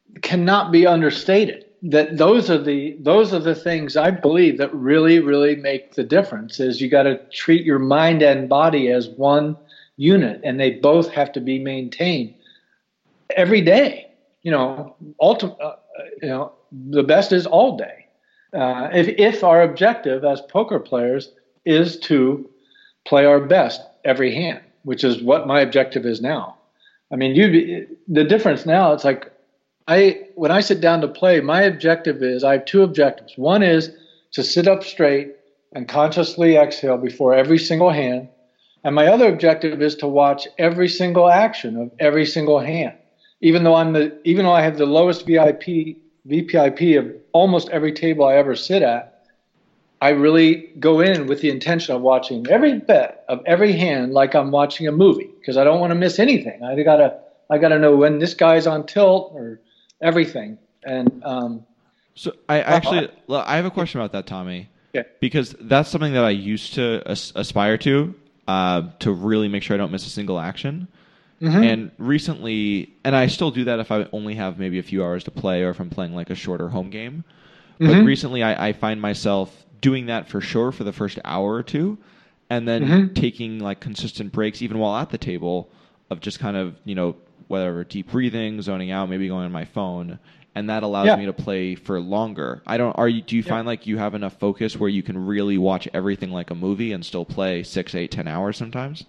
cannot be understated. That those are the those are the things I believe that really really make the difference. Is you got to treat your mind and body as one unit, and they both have to be maintained every day. You know, ulti- uh, you know, the best is all day. Uh, if if our objective as poker players is to play our best every hand, which is what my objective is now. I mean, you the difference now. It's like. I when I sit down to play, my objective is I have two objectives. One is to sit up straight and consciously exhale before every single hand, and my other objective is to watch every single action of every single hand. Even though I'm the even though I have the lowest V I P V P I P of almost every table I ever sit at, I really go in with the intention of watching every bet of every hand like I'm watching a movie because I don't want to miss anything. I gotta I gotta know when this guy's on tilt or everything. And um, so I actually uh, I have a question about that, Tommy. Yeah. Because that's something that I used to as- aspire to, uh, to really make sure I don't miss a single action. Mm-hmm. And recently, and I still do that if I only have maybe a few hours to play or if I'm playing like a shorter home game. Mm-hmm. But recently I, I find myself doing that for sure for the first hour or two, and then mm-hmm. taking like consistent breaks even while at the table of just kind of, you know, whatever, deep breathing, zoning out, maybe going on my phone, and that allows yeah. me to play for longer. I don't. Are you? Do you yeah. find like you have enough focus where you can really watch everything like a movie and still play six, eight, ten hours sometimes?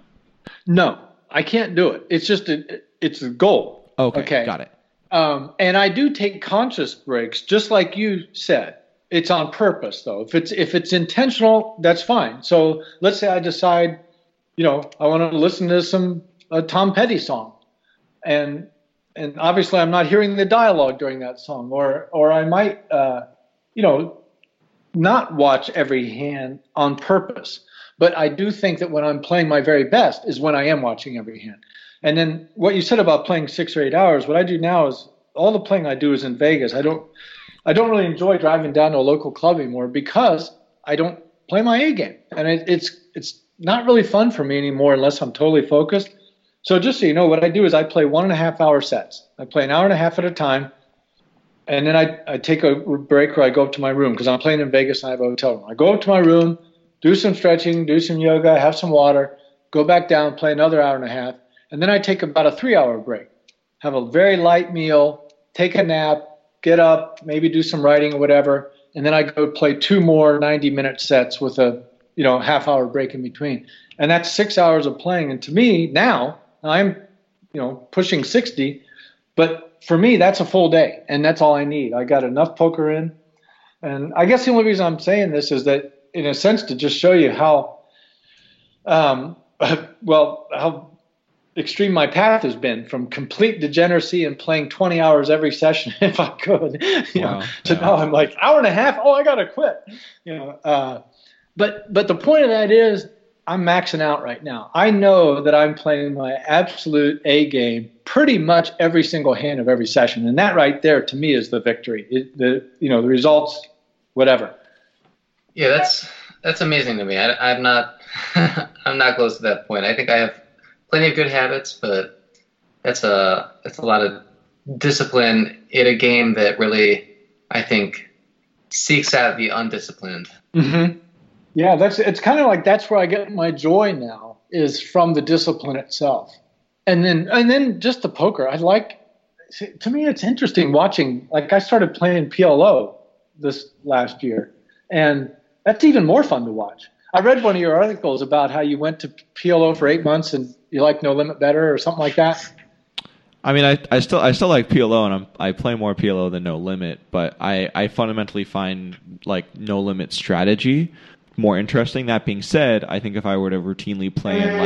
No, I can't do it. It's just a, it's a goal. Okay, okay, got it. Um, and I do take conscious breaks, just like you said. It's on purpose, though. If it's if it's intentional, that's fine. So let's say I decide, you know, I want to listen to some a Tom Petty song. And and obviously I'm not hearing the dialogue during that song, or or I might uh, you know not watch every hand on purpose. But I do think that when I'm playing my very best is when I am watching every hand. And then what you said about playing six or eight hours, what I do now is all the playing I do is in Vegas. I don't I don't really enjoy driving down to a local club anymore because I don't play my A game, and it, it's it's not really fun for me anymore unless I'm totally focused. So just so you know, what I do is I play one and a half hour sets. I play an hour and a half at a time, and then I, I take a break or I go up to my room because I'm playing in Vegas and I have a hotel room. I go up to my room, do some stretching, do some yoga, have some water, go back down, play another hour and a half, and then I take about a three-hour break, have a very light meal, take a nap, get up, maybe do some writing or whatever, and then I go play two more ninety-minute sets with a you know half-hour break in between. And that's six hours of playing. And to me, now, I'm, you know, pushing sixty, but for me, that's a full day, and that's all I need. I got enough poker in, and I guess the only reason I'm saying this is that, in a sense, to just show you how, um, well, how extreme my path has been from complete degeneracy and playing twenty hours every session if I could, you wow. know, to yeah. now I'm like hour and a half. Oh, I gotta quit, you know. Uh, but but the point of that is, I'm maxing out right now. I know that I'm playing my absolute A game pretty much every single hand of every session, and that right there to me is the victory. It, the you know the results, whatever. Yeah, that's that's amazing to me. I, I'm not I'm not close to that point. I think I have plenty of good habits, but that's a that's a lot of discipline in a game that really I think seeks out the undisciplined. Mm-hmm. Yeah, that's it's kind of like that's where I get my joy now is from the discipline itself, and then and then just the poker. I like to me it's interesting watching. Like I started playing P L O this last year, and that's even more fun to watch. I read one of your articles about how you went to P L O for eight months and you like No Limit better or something like that. I mean, I, I still I still like P L O, and I'm, I play more P L O than No Limit, but I, I fundamentally find like No Limit strategy more interesting. That being said, I think if I were to routinely play in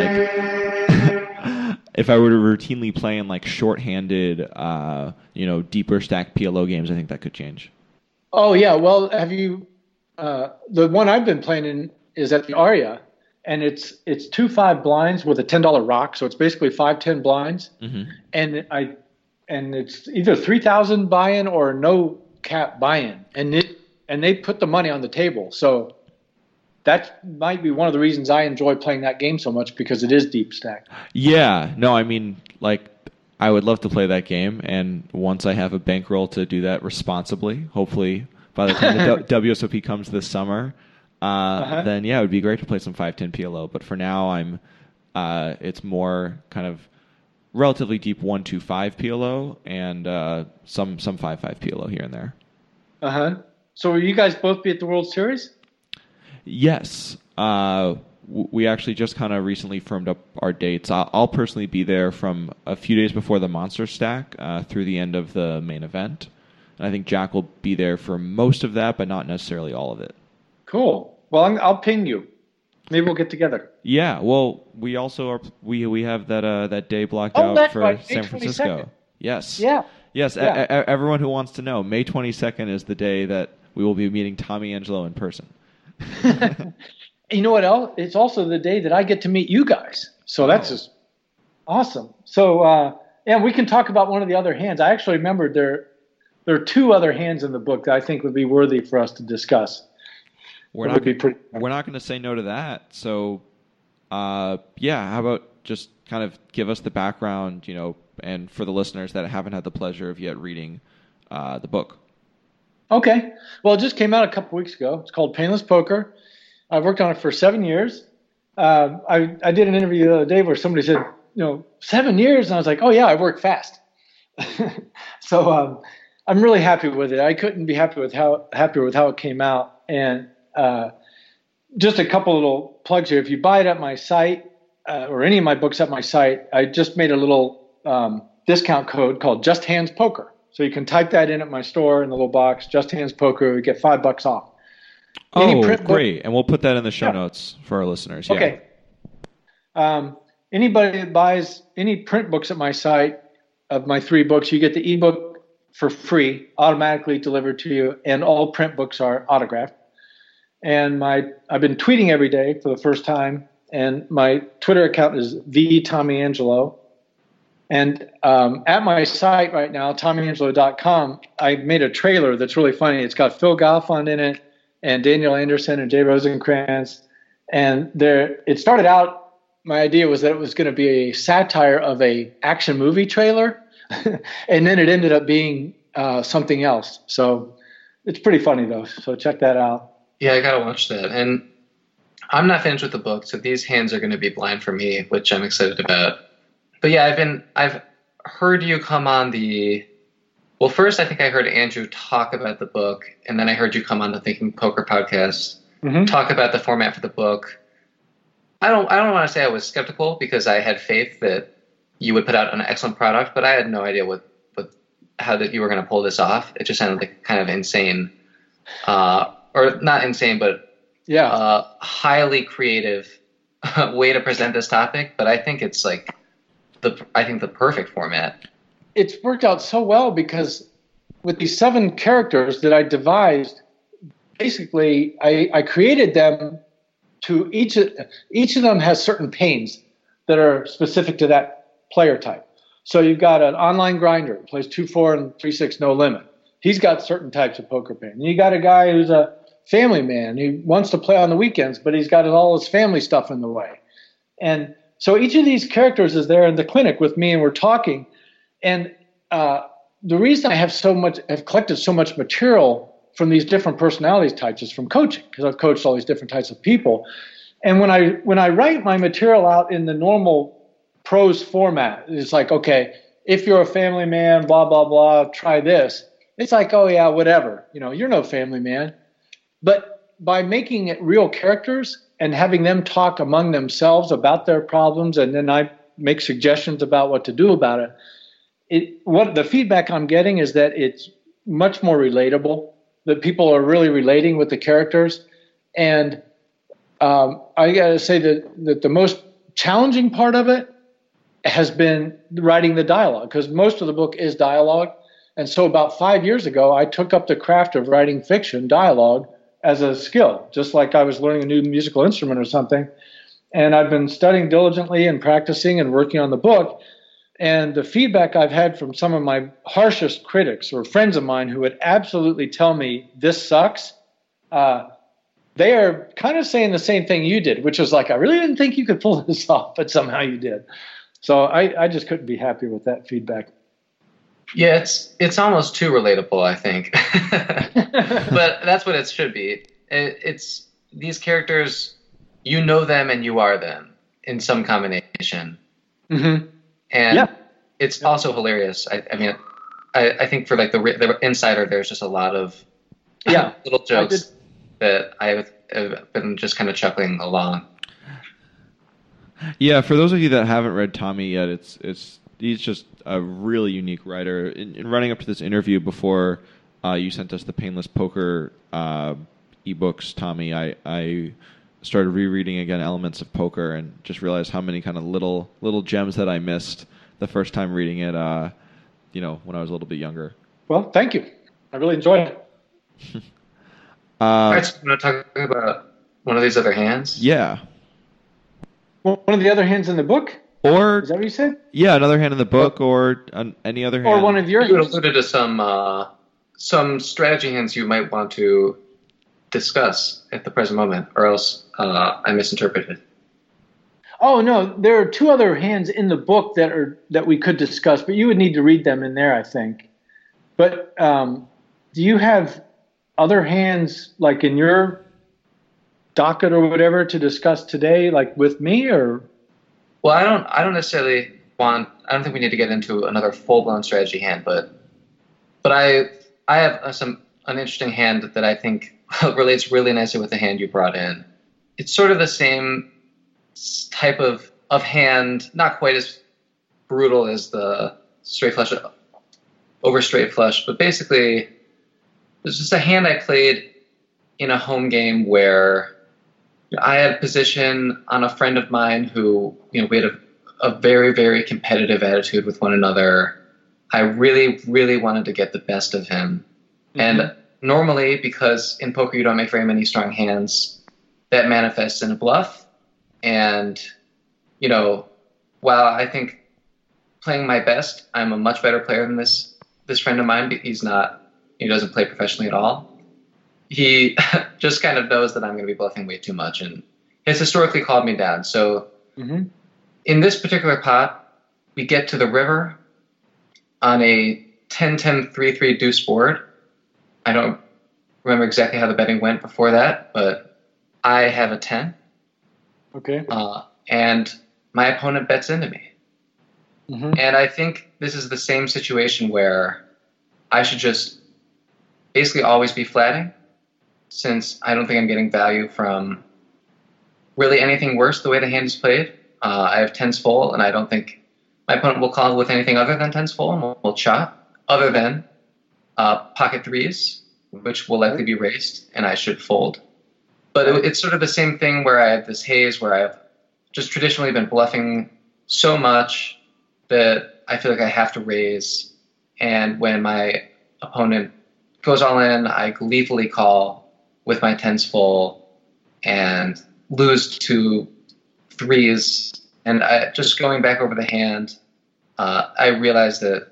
like if I were to routinely play in like shorthanded, uh, you know, deeper stack P L O games, I think that could change. Oh yeah, well, have you? Uh, the one I've been playing in is at the Aria, and it's it's two five blinds with a ten dollar rock, so it's basically five ten blinds, mm-hmm. and I and it's either three thousand buy-in or no cap buy-in, and it and they put the money on the table, so. That might be one of the reasons I enjoy playing that game so much because it is deep stack. Yeah, no, I mean, like, I would love to play that game, and once I have a bankroll to do that responsibly, hopefully by the time the W S O P comes this summer, uh, uh-huh. then yeah, it would be great to play some five ten P L O. But for now, I'm uh, it's more kind of relatively deep one two five P L O and uh, some some five five P L O here and there. Uh huh. So will you guys both be at the World Series? Yes. Uh, w- we actually just kind of recently firmed up our dates. I'll, I'll personally be there from a few days before the Monster Stack uh, through the end of the main event. And I think Jack will be there for most of that, but not necessarily all of it. Cool. Well, I'm, I'll ping you. Maybe we'll get together. Yeah. Well, we also are. We we have that uh, that day blocked oh, out for right. San Francisco. Yes. Yeah. Yes. Yeah. A- a- everyone who wants to know, May twenty-second is the day that we will be meeting Tommy Angelo in person. You know what else? It's also the day that I get to meet you guys. So that's oh. just awesome. So, uh, yeah, we can talk about one of the other hands. I actually remembered there, there are two other hands in the book that I think would be worthy for us to discuss. We're not, be pretty- we're not going to say no to that. So, uh, yeah, how about just kind of give us the background, you know, and for the listeners that haven't had the pleasure of yet reading uh, the book. Okay. Well, it just came out a couple weeks ago. It's called Painless Poker. I've worked on it for seven years. Uh, I, I did an interview the other day where somebody said, you know, seven years? And I was like, oh, yeah, I work fast. so um, I'm really happy with it. I couldn't be happy with how happier with how it came out. And uh, just a couple little plugs here. If you buy it at my site uh, or any of my books at my site, I just made a little um, discount code called Just Hands Poker. So you can type that in at my store in the little box, Just Hands Poker. You get five bucks off. Oh, great. Book, and we'll put that in the show yeah. notes for our listeners. Yeah. Okay. Um, anybody that buys any print books at my site of my three books, you get the ebook for free, automatically delivered to you, and all print books are autographed. And my I've been tweeting every day for the first time, and my Twitter account is the Tommy Angelo. And um, at my site right now, tommy angelo dot com, I made a trailer that's really funny. It's got Phil Galfond in it, and Daniel Anderson and Jay Rosencrantz. And there, it started out, my idea was that it was going to be a satire of a action movie trailer. And then it ended up being uh, something else. So it's pretty funny, though. So check that out. Yeah, I got to watch that. And I'm not finished with the book, so these hands are going to be blind for me, which I'm excited about. But yeah, I've been, I've heard you come on the, well, first I think I heard Andrew talk about the book, and then I heard you come on the Thinking Poker podcast, mm-hmm. talk about the format for the book. I don't, I don't want to say I was skeptical because I had faith that you would put out an excellent product, but I had no idea what, what, how that you were going to pull this off. It just sounded like kind of insane, uh, or not insane, but yeah, uh, highly creative way to present this topic. But I think it's like, The, I think the perfect format. It's worked out so well because with these seven characters that I devised, basically I, I created them to each of, each of them has certain pains that are specific to that player type. So you've got an online grinder who plays two four and three six no limit. He's got certain types of poker pain. You got a guy who's a family man who wants to play on the weekends, but he's got all his family stuff in the way. And so each of these characters is there in the clinic with me, and we're talking. And uh, the reason I have so much, have collected so much material from these different personality types is from coaching, because I've coached all these different types of people. And when I when I write my material out in the normal prose format, it's like, okay, if you're a family man, blah blah blah, try this. It's like, oh yeah, whatever. You know, you're no family man. But by making it real characters and having them talk among themselves about their problems, and then I make suggestions about what to do about it. It what the feedback I'm getting is that it's much more relatable, that people are really relating with the characters. And um, I got to say that, that the most challenging part of it has been writing the dialogue, because most of the book is dialogue. And so about five years ago, I took up the craft of writing fiction dialogue as a skill, just like I was learning a new musical instrument or something. And I've been studying diligently and practicing and working on the book. And the feedback I've had from some of my harshest critics or friends of mine who would absolutely tell me this sucks, uh, they are kind of saying the same thing you did, which was like, I really didn't think you could pull this off, but somehow you did. So I, I just couldn't be happy with that feedback. Yeah, it's it's almost too relatable, I think. But that's what it should be. It, it's these characters, you know them and you are them in some combination. Mm-hmm. And Yeah. it's also hilarious. I, I mean, I, I think for like the the insider, there's just a lot of Yeah. little jokes that I have, have been just kind of chuckling along. Yeah, for those of you that haven't read Tommy yet, it's it's he's just a really unique writer. In, in running up to this interview before uh, you sent us the Painless Poker uh, ebooks, Tommy, I, I started rereading again Elements of Poker and just realized how many kind of little little gems that I missed the first time reading it. Uh, you know, when I was a little bit younger. Well, thank you. I really enjoyed it. uh, All right, so I'm going to talk about one of these other hands. Yeah. One of the other hands in the book? Or Is that what you said? Yeah, another hand in the book, or an, any other hand. Or one of your You hands? alluded to some uh, some strategy hands you might want to discuss at the present moment, or else uh, I misinterpreted. Oh no, there are two other hands in the book that are that we could discuss, but you would need to read them in there, I think. But um, do you have other hands like in your docket or whatever to discuss today, like with me, or? Well, I don't. I don't necessarily want. I don't think we need to get into another full-blown strategy hand, but but I I have uh, some an interesting hand that I think relates really nicely with the hand you brought in. It's sort of the same type of of hand, not quite as brutal as the straight flush over straight flush, but basically it's just a hand I played in a home game where I had a position on a friend of mine who, you know, we had a, a very, very competitive attitude with one another. I really, really wanted to get the best of him. Mm-hmm. And normally, because in poker you don't make very many strong hands, that manifests in a bluff. And, you know, while I think playing my best, I'm a much better player than this this friend of mine. He's not, he doesn't play professionally at all. He just kind of knows that I'm going to be bluffing way too much and has historically called me down. So mm-hmm. in this particular pot, we get to the river on a ten ten three three deuce board. I don't remember exactly how the betting went before that, but I have a ten. Okay. Uh, and my opponent bets into me. Mm-hmm. And I think this is the same situation where I should just basically always be flatting, since I don't think I'm getting value from really anything worse the way the hand is played. Uh, I have tens full, and I don't think my opponent will call with anything other than tens full, and we'll, we'll chop, other than uh, pocket threes, which will likely be raised, and I should fold. But it, it's sort of the same thing where I have this haze where I've just traditionally been bluffing so much that I feel like I have to raise, and when my opponent goes all in, I gleefully call with my tens full and lose to threes. And I, just going back over the hand, uh, I realized that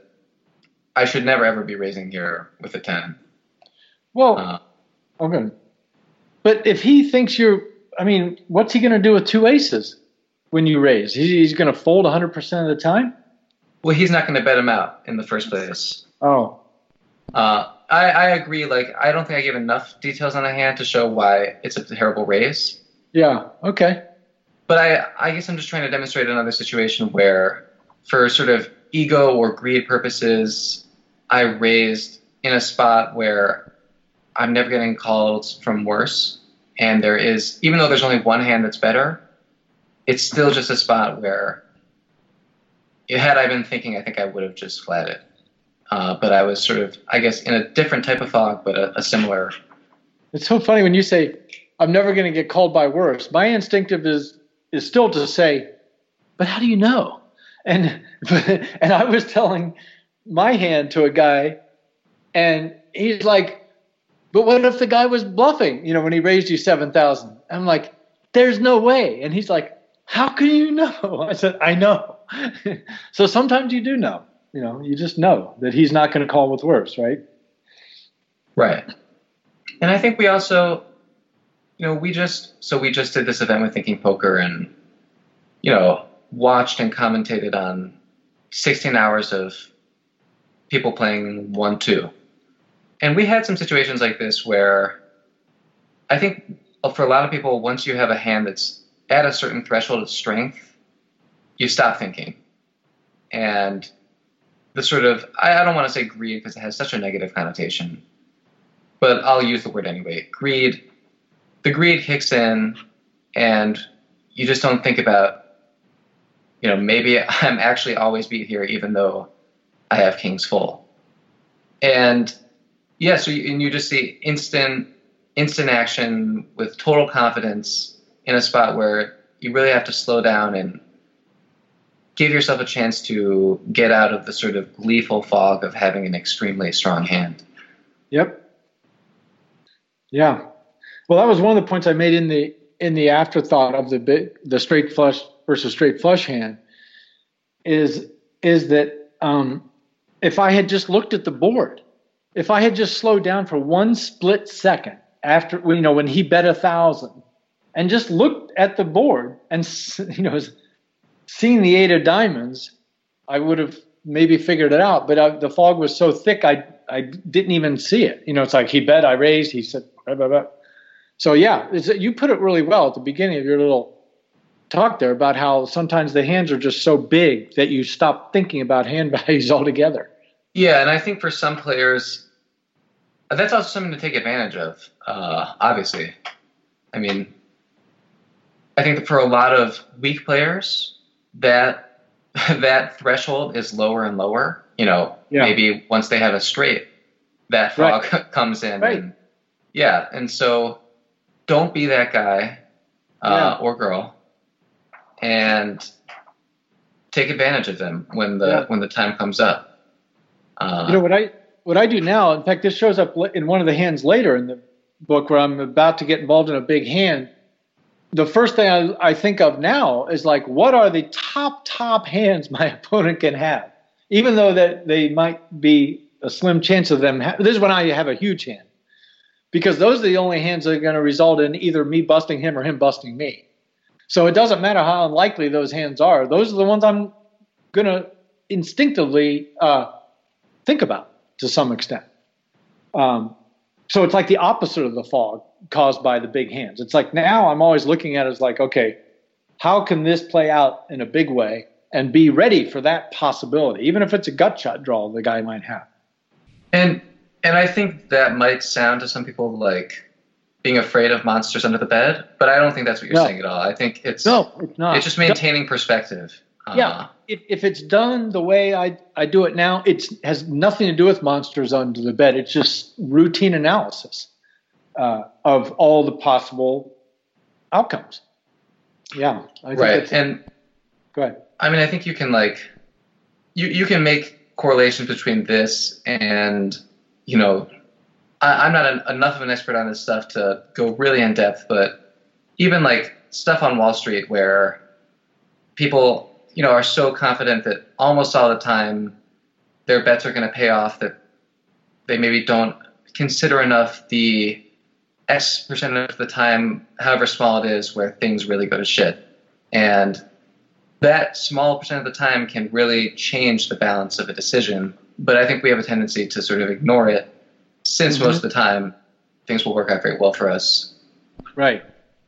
I should never ever be raising here with a ten. Well, uh, okay. But if he thinks you're, I mean, what's he going to do with two aces when you raise? He's going to fold one hundred percent of the time? Well, he's not going to bet him out in the first place. Oh. Uh, I, I agree. Like, I don't think I gave enough details on the hand to show why it's a terrible raise. Yeah. Okay. But I, I guess I'm just trying to demonstrate another situation where, for sort of ego or greed purposes, I raised in a spot where I'm never getting called from worse. And there is, even though there's only one hand that's better, it's still just a spot where, had I been thinking, I think I would have just flatted. Uh, but I was sort of, I guess, in a different type of fog, but a, a similar. It's so funny when you say, I'm never going to get called by worse. My instinctive is is still to say, but how do you know? And and I was telling my hand to a guy, and he's like, but what if the guy was bluffing, you know, when he raised you seven thousand? I'm like, there's no way. And he's like, how can you know? I said, I know. So sometimes you do know. You know, you just know that he's not going to call with worse, right? Right. And I think we also, you know, we just, so we just did this event with Thinking Poker, and, you know, watched and commentated on sixteen hours of people playing one two. And we had some situations like this where I think for a lot of people, once you have a hand that's at a certain threshold of strength, you stop thinking. And the sort of, I, I don't want to say greed because it has such a negative connotation, but I'll use the word anyway. Greed, the greed kicks in and you just don't think about, you know, maybe I'm actually always beat here even though I have kings full. And yeah, so you, and you just see instant, instant action with total confidence in a spot where you really have to slow down and give yourself a chance to get out of the sort of gleeful fog of having an extremely strong hand. Yep. Yeah. Well, that was one of the points I made in the in the afterthought of the bit, the straight flush versus straight flush hand is is that um, if I had just looked at the board, if I had just slowed down for one split second after, you know, when he bet a thousand, and just looked at the board and, you know, seen the eight of diamonds, I would have maybe figured it out. But I, the fog was so thick, I I didn't even see it. You know, it's like he bet, I raised, he said, blah, blah, blah. So yeah, it's, you put it really well at the beginning of your little talk there about how sometimes the hands are just so big that you stop thinking about hand values altogether. Yeah, and I think for some players, that's also something to take advantage of, uh, obviously. I mean, I think that for a lot of weak players, that that threshold is lower and lower. You know, yeah. Maybe once they have a straight, that fog right. comes in. Right. And, yeah, and so don't be that guy uh, yeah. or girl, and take advantage of them when the yeah. when the time comes up. Uh, you know what I what I do now. In fact, this shows up in one of the hands later in the book where I'm about to get involved in a big hand. The first thing I, I think of now is like, what are the top top hands my opponent can have, even though that they might be a slim chance of them. Ha- this is when I have a huge hand, because those are the only hands that are going to result in either me busting him or him busting me. So it doesn't matter how unlikely those hands are. Those are the ones I'm going to instinctively uh, think about to some extent. Um, so it's like the opposite of the fog caused by the big hands. It's like now I'm always looking at it as like, okay, how can this play out in a big way and be ready for that possibility, even if it's a gut shot draw the guy might have. And and I think that might sound to some people like being afraid of monsters under the bed, but I don't think that's what you're no. saying at all. I think it's no, it's not. It's just maintaining perspective. Yeah, uh, if if it's done the way I I do it now, it has nothing to do with monsters under the bed. It's just routine analysis uh, of all the possible outcomes. Yeah, I think right. That's, and go ahead. I mean, I think you can like you you can make correlations between this and, you know, I, I'm not an, enough of an expert on this stuff to go really in depth, but even like stuff on Wall Street where people, you know, are so confident that almost all the time their bets are going to pay off that they maybe don't consider enough the X percent of the time, however small it is, where things really go to shit. And that small percent of the time can really change the balance of a decision. But I think we have a tendency to sort of ignore it, since mm-hmm. most of the time things will work out very well for us. Right.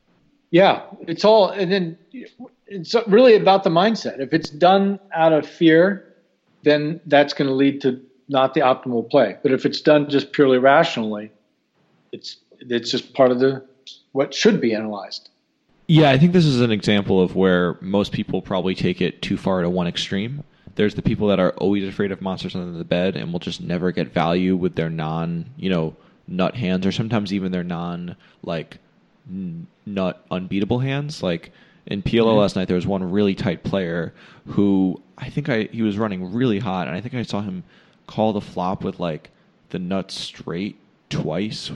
Yeah. It's all, and then it's really about the mindset. If it's done out of fear, then that's going to lead to not the optimal play. But if it's done just purely rationally, it's it's just part of the what should be analyzed. Yeah, I think this is an example of where most people probably take it too far to one extreme. There's the people that are always afraid of monsters under the bed and will just never get value with their non, you know, nut hands, or sometimes even their non, like, n- nut unbeatable hands. Like, in P L O mm-hmm. last night, there was one really tight player who I think I he was running really hot, and I think I saw him call the flop with, like, the nuts straight twice,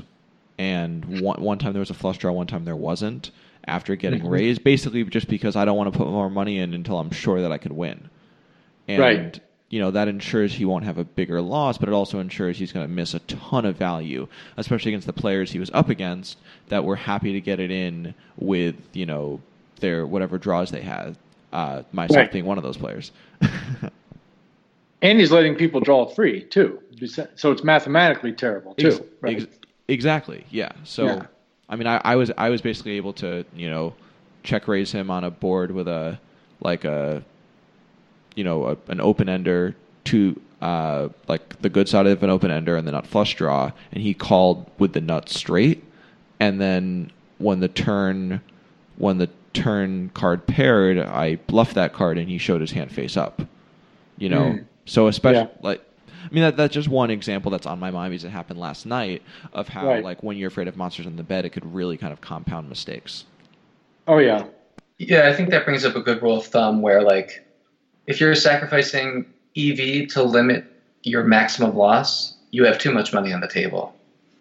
and one, one time there was a flush draw, one time there wasn't, after getting mm-hmm. raised, basically just because I don't want to put more money in until I'm sure that I could win. And, right. you know, that ensures he won't have a bigger loss, but it also ensures he's going to miss a ton of value, especially against the players he was up against that were happy to get it in with, you know, their whatever draws they had. uh, myself Right. being one of those players. And he's letting people draw free too, so it's mathematically terrible too. Ex- right? ex- exactly. Yeah. So, Yeah. I mean, I, I was I was basically able to you know check raise him on a board with a like a you know a, an open ender to uh, like the good side of an open ender and the nut flush draw, and he called with the nut straight, and then when the turn when the turn card paired, I bluffed that card and he showed his hand face up. You know, Mm. so especially Yeah. like. I mean, that, that's just one example that's on my mind because it happened last night of how, Right. like, when you're afraid of monsters in the bed, it could really kind of compound mistakes. Oh yeah, Yeah, I think that brings up a good rule of thumb where, like, if you're sacrificing E V to limit your maximum loss, you have too much money on the table.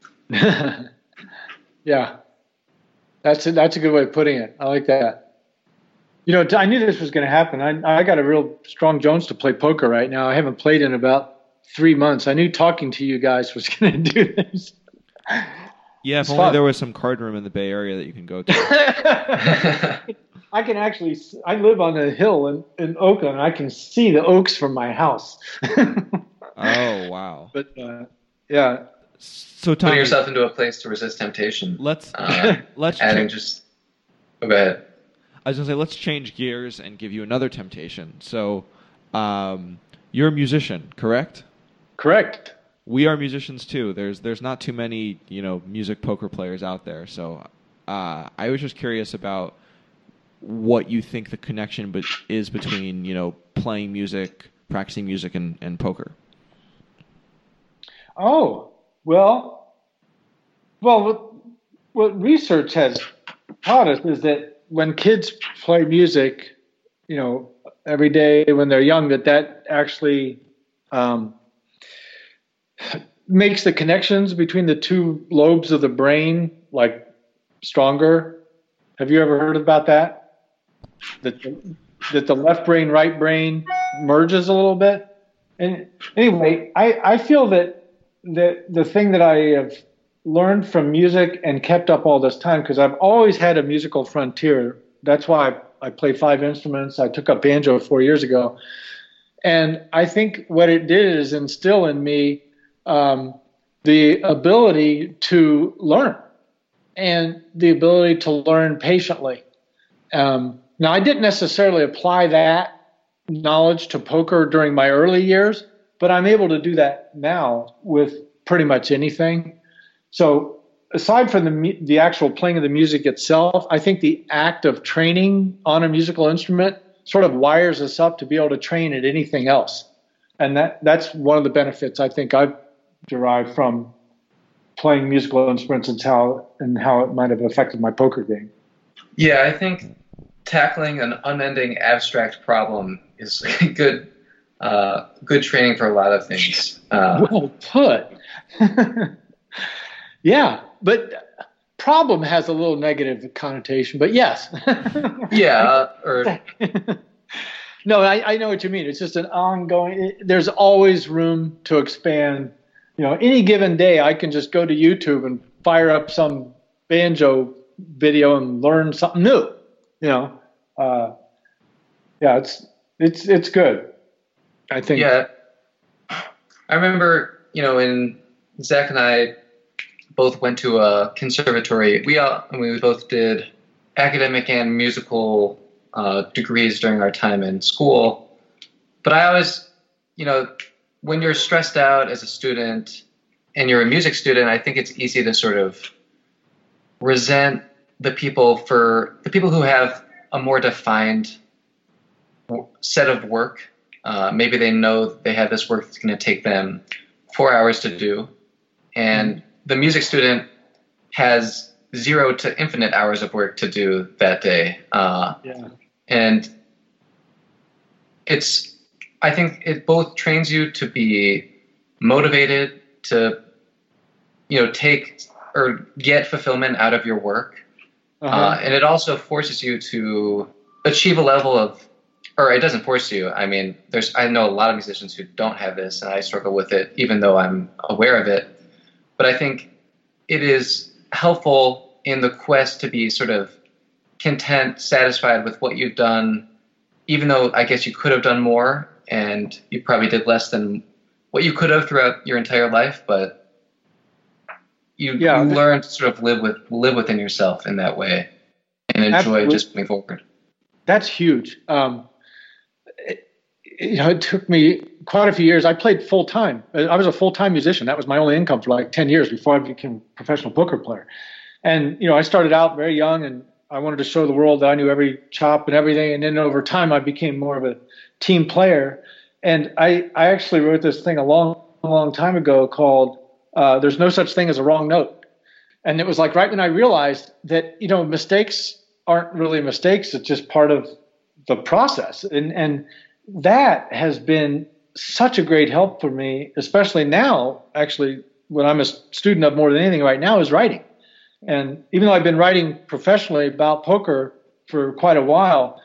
yeah. That's a, that's a good way of putting it. I like that. You know, I knew this was going to happen. I I got a real strong Jones to play poker right now. I haven't played in about three months. I knew talking to you guys was going to do this. Yeah, if It's only fun. there was some card room in the Bay Area that you can go to. I can actually. I live on a hill in, in Oakland. I can see the oaks from my house. Oh, wow. But uh, yeah, So, Tommy, Putting yourself into a place to resist temptation. let's Uh, let's adding cha- just. Oh, go ahead. I was gonna say let's change gears and give you another temptation. So, um, you're a musician, correct? correct. We are musicians too. There's there's not too many you know music poker players out there. So, uh, I was just curious about what you think the connection be- is between you know playing music, practicing music, and, and poker. Oh well, well. What, what research has taught us is that when kids play music, you know, every day when they're young, that that actually um, makes the connections between the two lobes of the brain like stronger. Have you ever heard about that? That the, that the left brain, right brain merges a little bit. And anyway, I, I feel that that the thing that I have learned from music and kept up all this time, because I've always had a musical frontier. That's why I, I play five instruments. I took up banjo four years ago. And I think what it did is instill in me um, the ability to learn and the ability to learn patiently. Um, now, I didn't necessarily apply that knowledge to poker during my early years, but I'm able to do that now with pretty much anything. So aside from the mu- the actual playing of the music itself, I think the act of training on a musical instrument sort of wires us up to be able to train at anything else. And that that's one of the benefits I think I've derived from playing musical instruments and how and how it might have affected my poker game. Yeah, I think tackling an unending abstract problem is good. Uh, good training for a lot of things. Uh, Well put. Yeah, but problem has a little negative connotation, but yes. yeah, uh, or No, I, I know what you mean. It's just an ongoing, it, there's always room to expand. You know, any given day, I can just go to YouTube and fire up some banjo video and learn something new. You know, uh, yeah, it's it's it's good. I think. yeah. I remember, you know, when Zach and I both went to a conservatory. We all, we both did academic and musical uh, degrees during our time in school. But I always, you know, when you're stressed out as a student and you're a music student, I think it's easy to sort of resent the people for the people who have a more defined set of work. Uh, maybe they know they have this work that's going to take them four hours to do, and the music student has zero to infinite hours of work to do that day. Uh, Yeah. and it's, I think it both trains you to be motivated to, you know, take or get fulfillment out of your work. Uh-huh. Uh, and it also forces you to achieve a level of, or it doesn't force you. I mean, there's, I know a lot of musicians who don't have this, and I struggle with it, even though I'm aware of it. But I think it is helpful in the quest to be sort of content, satisfied with what you've done even though I guess you could have done more and you probably did less than what you could have throughout your entire life, but you, Yeah, you th- learn to sort of live with live within yourself in that way and enjoy Absolutely. just moving forward. That's huge. Um, it, you know, it took me quite a few years. I played full time. I was a full time musician. That was my only income for like ten years before I became a professional poker player. And you know, I started out very young, and I wanted to show the world that I knew every chop and everything. And then over time, I became more of a team player. And I, I actually wrote this thing a long, long time ago called uh, "There's no such thing as a wrong note." And it was like right when I realized that, you know, mistakes aren't really mistakes. It's just part of the process. And, and that has been such a great help for me, especially now, actually, what I'm a student of more than anything right now is writing. And even though I've been writing professionally about poker for quite a while,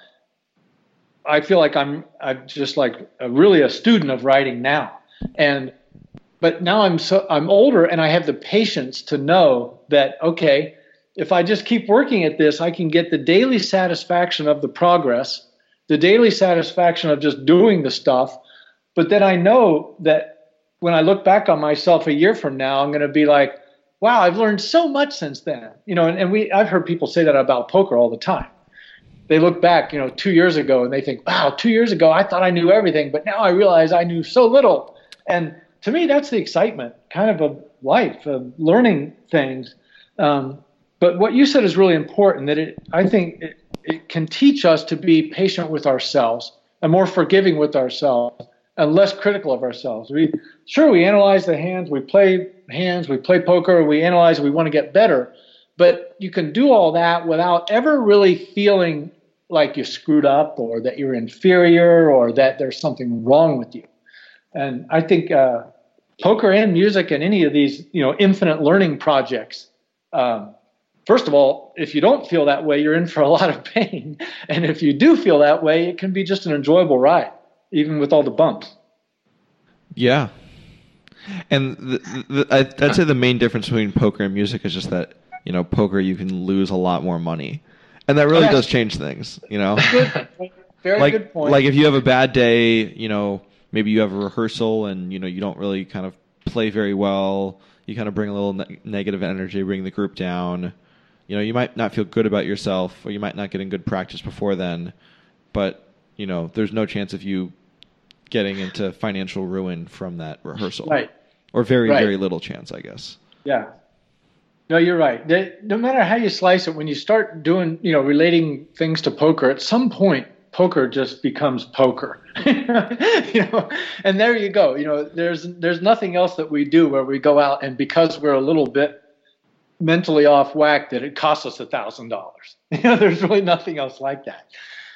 I feel like I'm, I'm just like a, really a student of writing now. And But now I'm so I'm older, and I have the patience to know that, okay, if I just keep working at this, I can get the daily satisfaction of the progress, the daily satisfaction of just doing the stuff. But then I know that when I look back on myself a year from now, I'm going to be like, wow, I've learned so much since then. You know, and, and we I've heard people say that about poker all the time. They look back, you know, two years ago, and they think, wow, two years ago I thought I knew everything, but now I realize I knew so little. And to me, that's the excitement, kind of of life, of learning things. Um, but what you said is really important, that it, I think it, it can teach us to be patient with ourselves and more forgiving with ourselves and less critical of ourselves. We Sure, we analyze the hands, we play hands, we play poker, we analyze, we want to get better. But you can do all that without ever really feeling like you screwed up or that you're inferior or that there's something wrong with you. And I think uh, poker and music and any of these, you know, infinite learning projects, um, first of all, if you don't feel that way, you're in for a lot of pain. And if you do feel that way, it can be just an enjoyable ride, even with all the bumps. Yeah. And the, the, I, I'd say the main difference between poker and music is just that, you know, poker, you can lose a lot more money. And that really Okay. does change things, you know? Good. Very like, good point. Like if you have a bad day, you know, maybe you have a rehearsal and, you know, you don't really kind of play very well. You kind of bring a little ne- negative energy, bring the group down. You know, you might not feel good about yourself, or you might not get in good practice before then. But, you know, there's no chance of you getting into financial ruin from that rehearsal. Right. Or very, Right. very little chance, I guess. Yeah. No, you're right. They, no matter how you slice it, when you start doing, you know, relating things to poker, at some point, poker just becomes poker. you know, and there you go. You know, there's there's nothing else that we do where we go out and because we're a little bit mentally off whack that it costs us a thousand dollars. You know, there's really nothing else like that.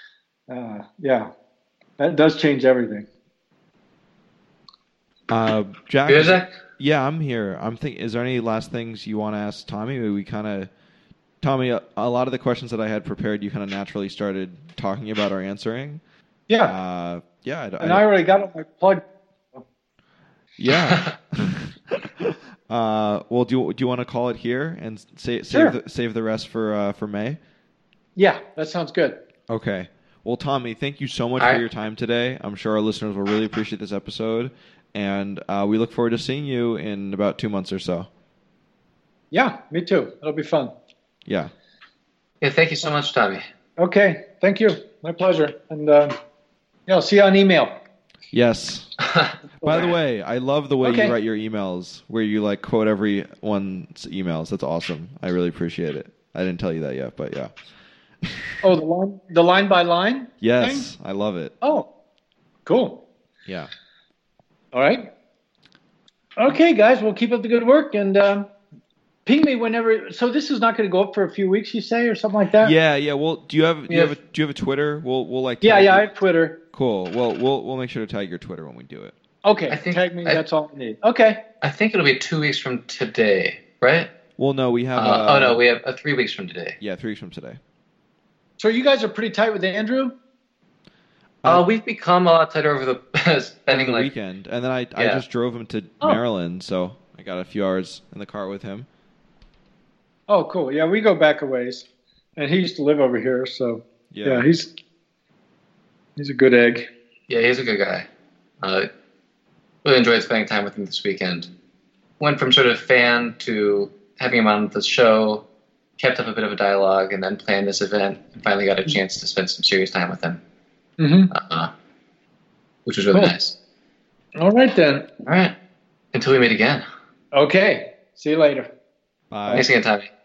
Uh, yeah, that does change everything. Uh, Jack, Good, Zach? yeah, I'm here. I'm think. Is there any last things you want to ask Tommy? We kind of, Tommy, a, a lot of the questions that I had prepared, you kind of naturally started talking about or answering. Yeah, Uh, yeah, I, and I already got my plug. yeah. uh, well, do you, do you want to call it here and say, save Sure. the, save the rest for uh, for May? Yeah, that sounds good. Okay. Well, Tommy, thank you so much All for right. your time today. I'm sure our listeners will really appreciate this episode, and uh, we look forward to seeing you in about two months or so. Yeah, me too. It'll be fun. Yeah. Yeah, thank you so much, Tommy. Okay, thank you. My pleasure. And uh, yeah, I'll see you on email. Yes. By the way, I love the way Okay. you write your emails, where you like quote everyone's emails. That's awesome. I really appreciate it. I didn't tell you that yet, but yeah. Oh, the line, the line by line? Yes, thing? I love it. Oh, cool. Yeah. All right. Okay, guys, we'll keep up the good work and um, ping me whenever. So this is not going to go up for a few weeks, you say, or something like that? Yeah, yeah. Well, do you have do you Yeah. have a, do you have a Twitter? We'll we'll like Yeah, tag yeah, I you- have Twitter. Cool. Well, we'll we'll make sure to tag your Twitter when we do it. Okay, I think- tag me. I- That's all I need. Okay. I think it'll be two weeks from today, right? Well, no, we have. Uh, uh, oh, no, we have uh, three weeks from today. Yeah, three weeks from today. So you guys are pretty tight with Andrew? Uh, we've become a lot tighter over the spending Over the like weekend, and then I I Yeah. just drove him to Oh. Maryland, so I got a few hours in the car with him. Oh, cool. Yeah, we go back a ways. And he used to live over here, so Yeah. yeah, he's He's a good egg. Yeah, he's a good guy. Uh, really enjoyed spending time with him this weekend. Went from sort of fan to having him on the show, kept up a bit of a dialogue, and then planned this event, and finally got a chance to spend some serious time with him, Mm-hmm. uh, which was really Cool. nice. All right, then. All right. Until we meet again. Okay. See you later. Bye. Thanks again, Tommy.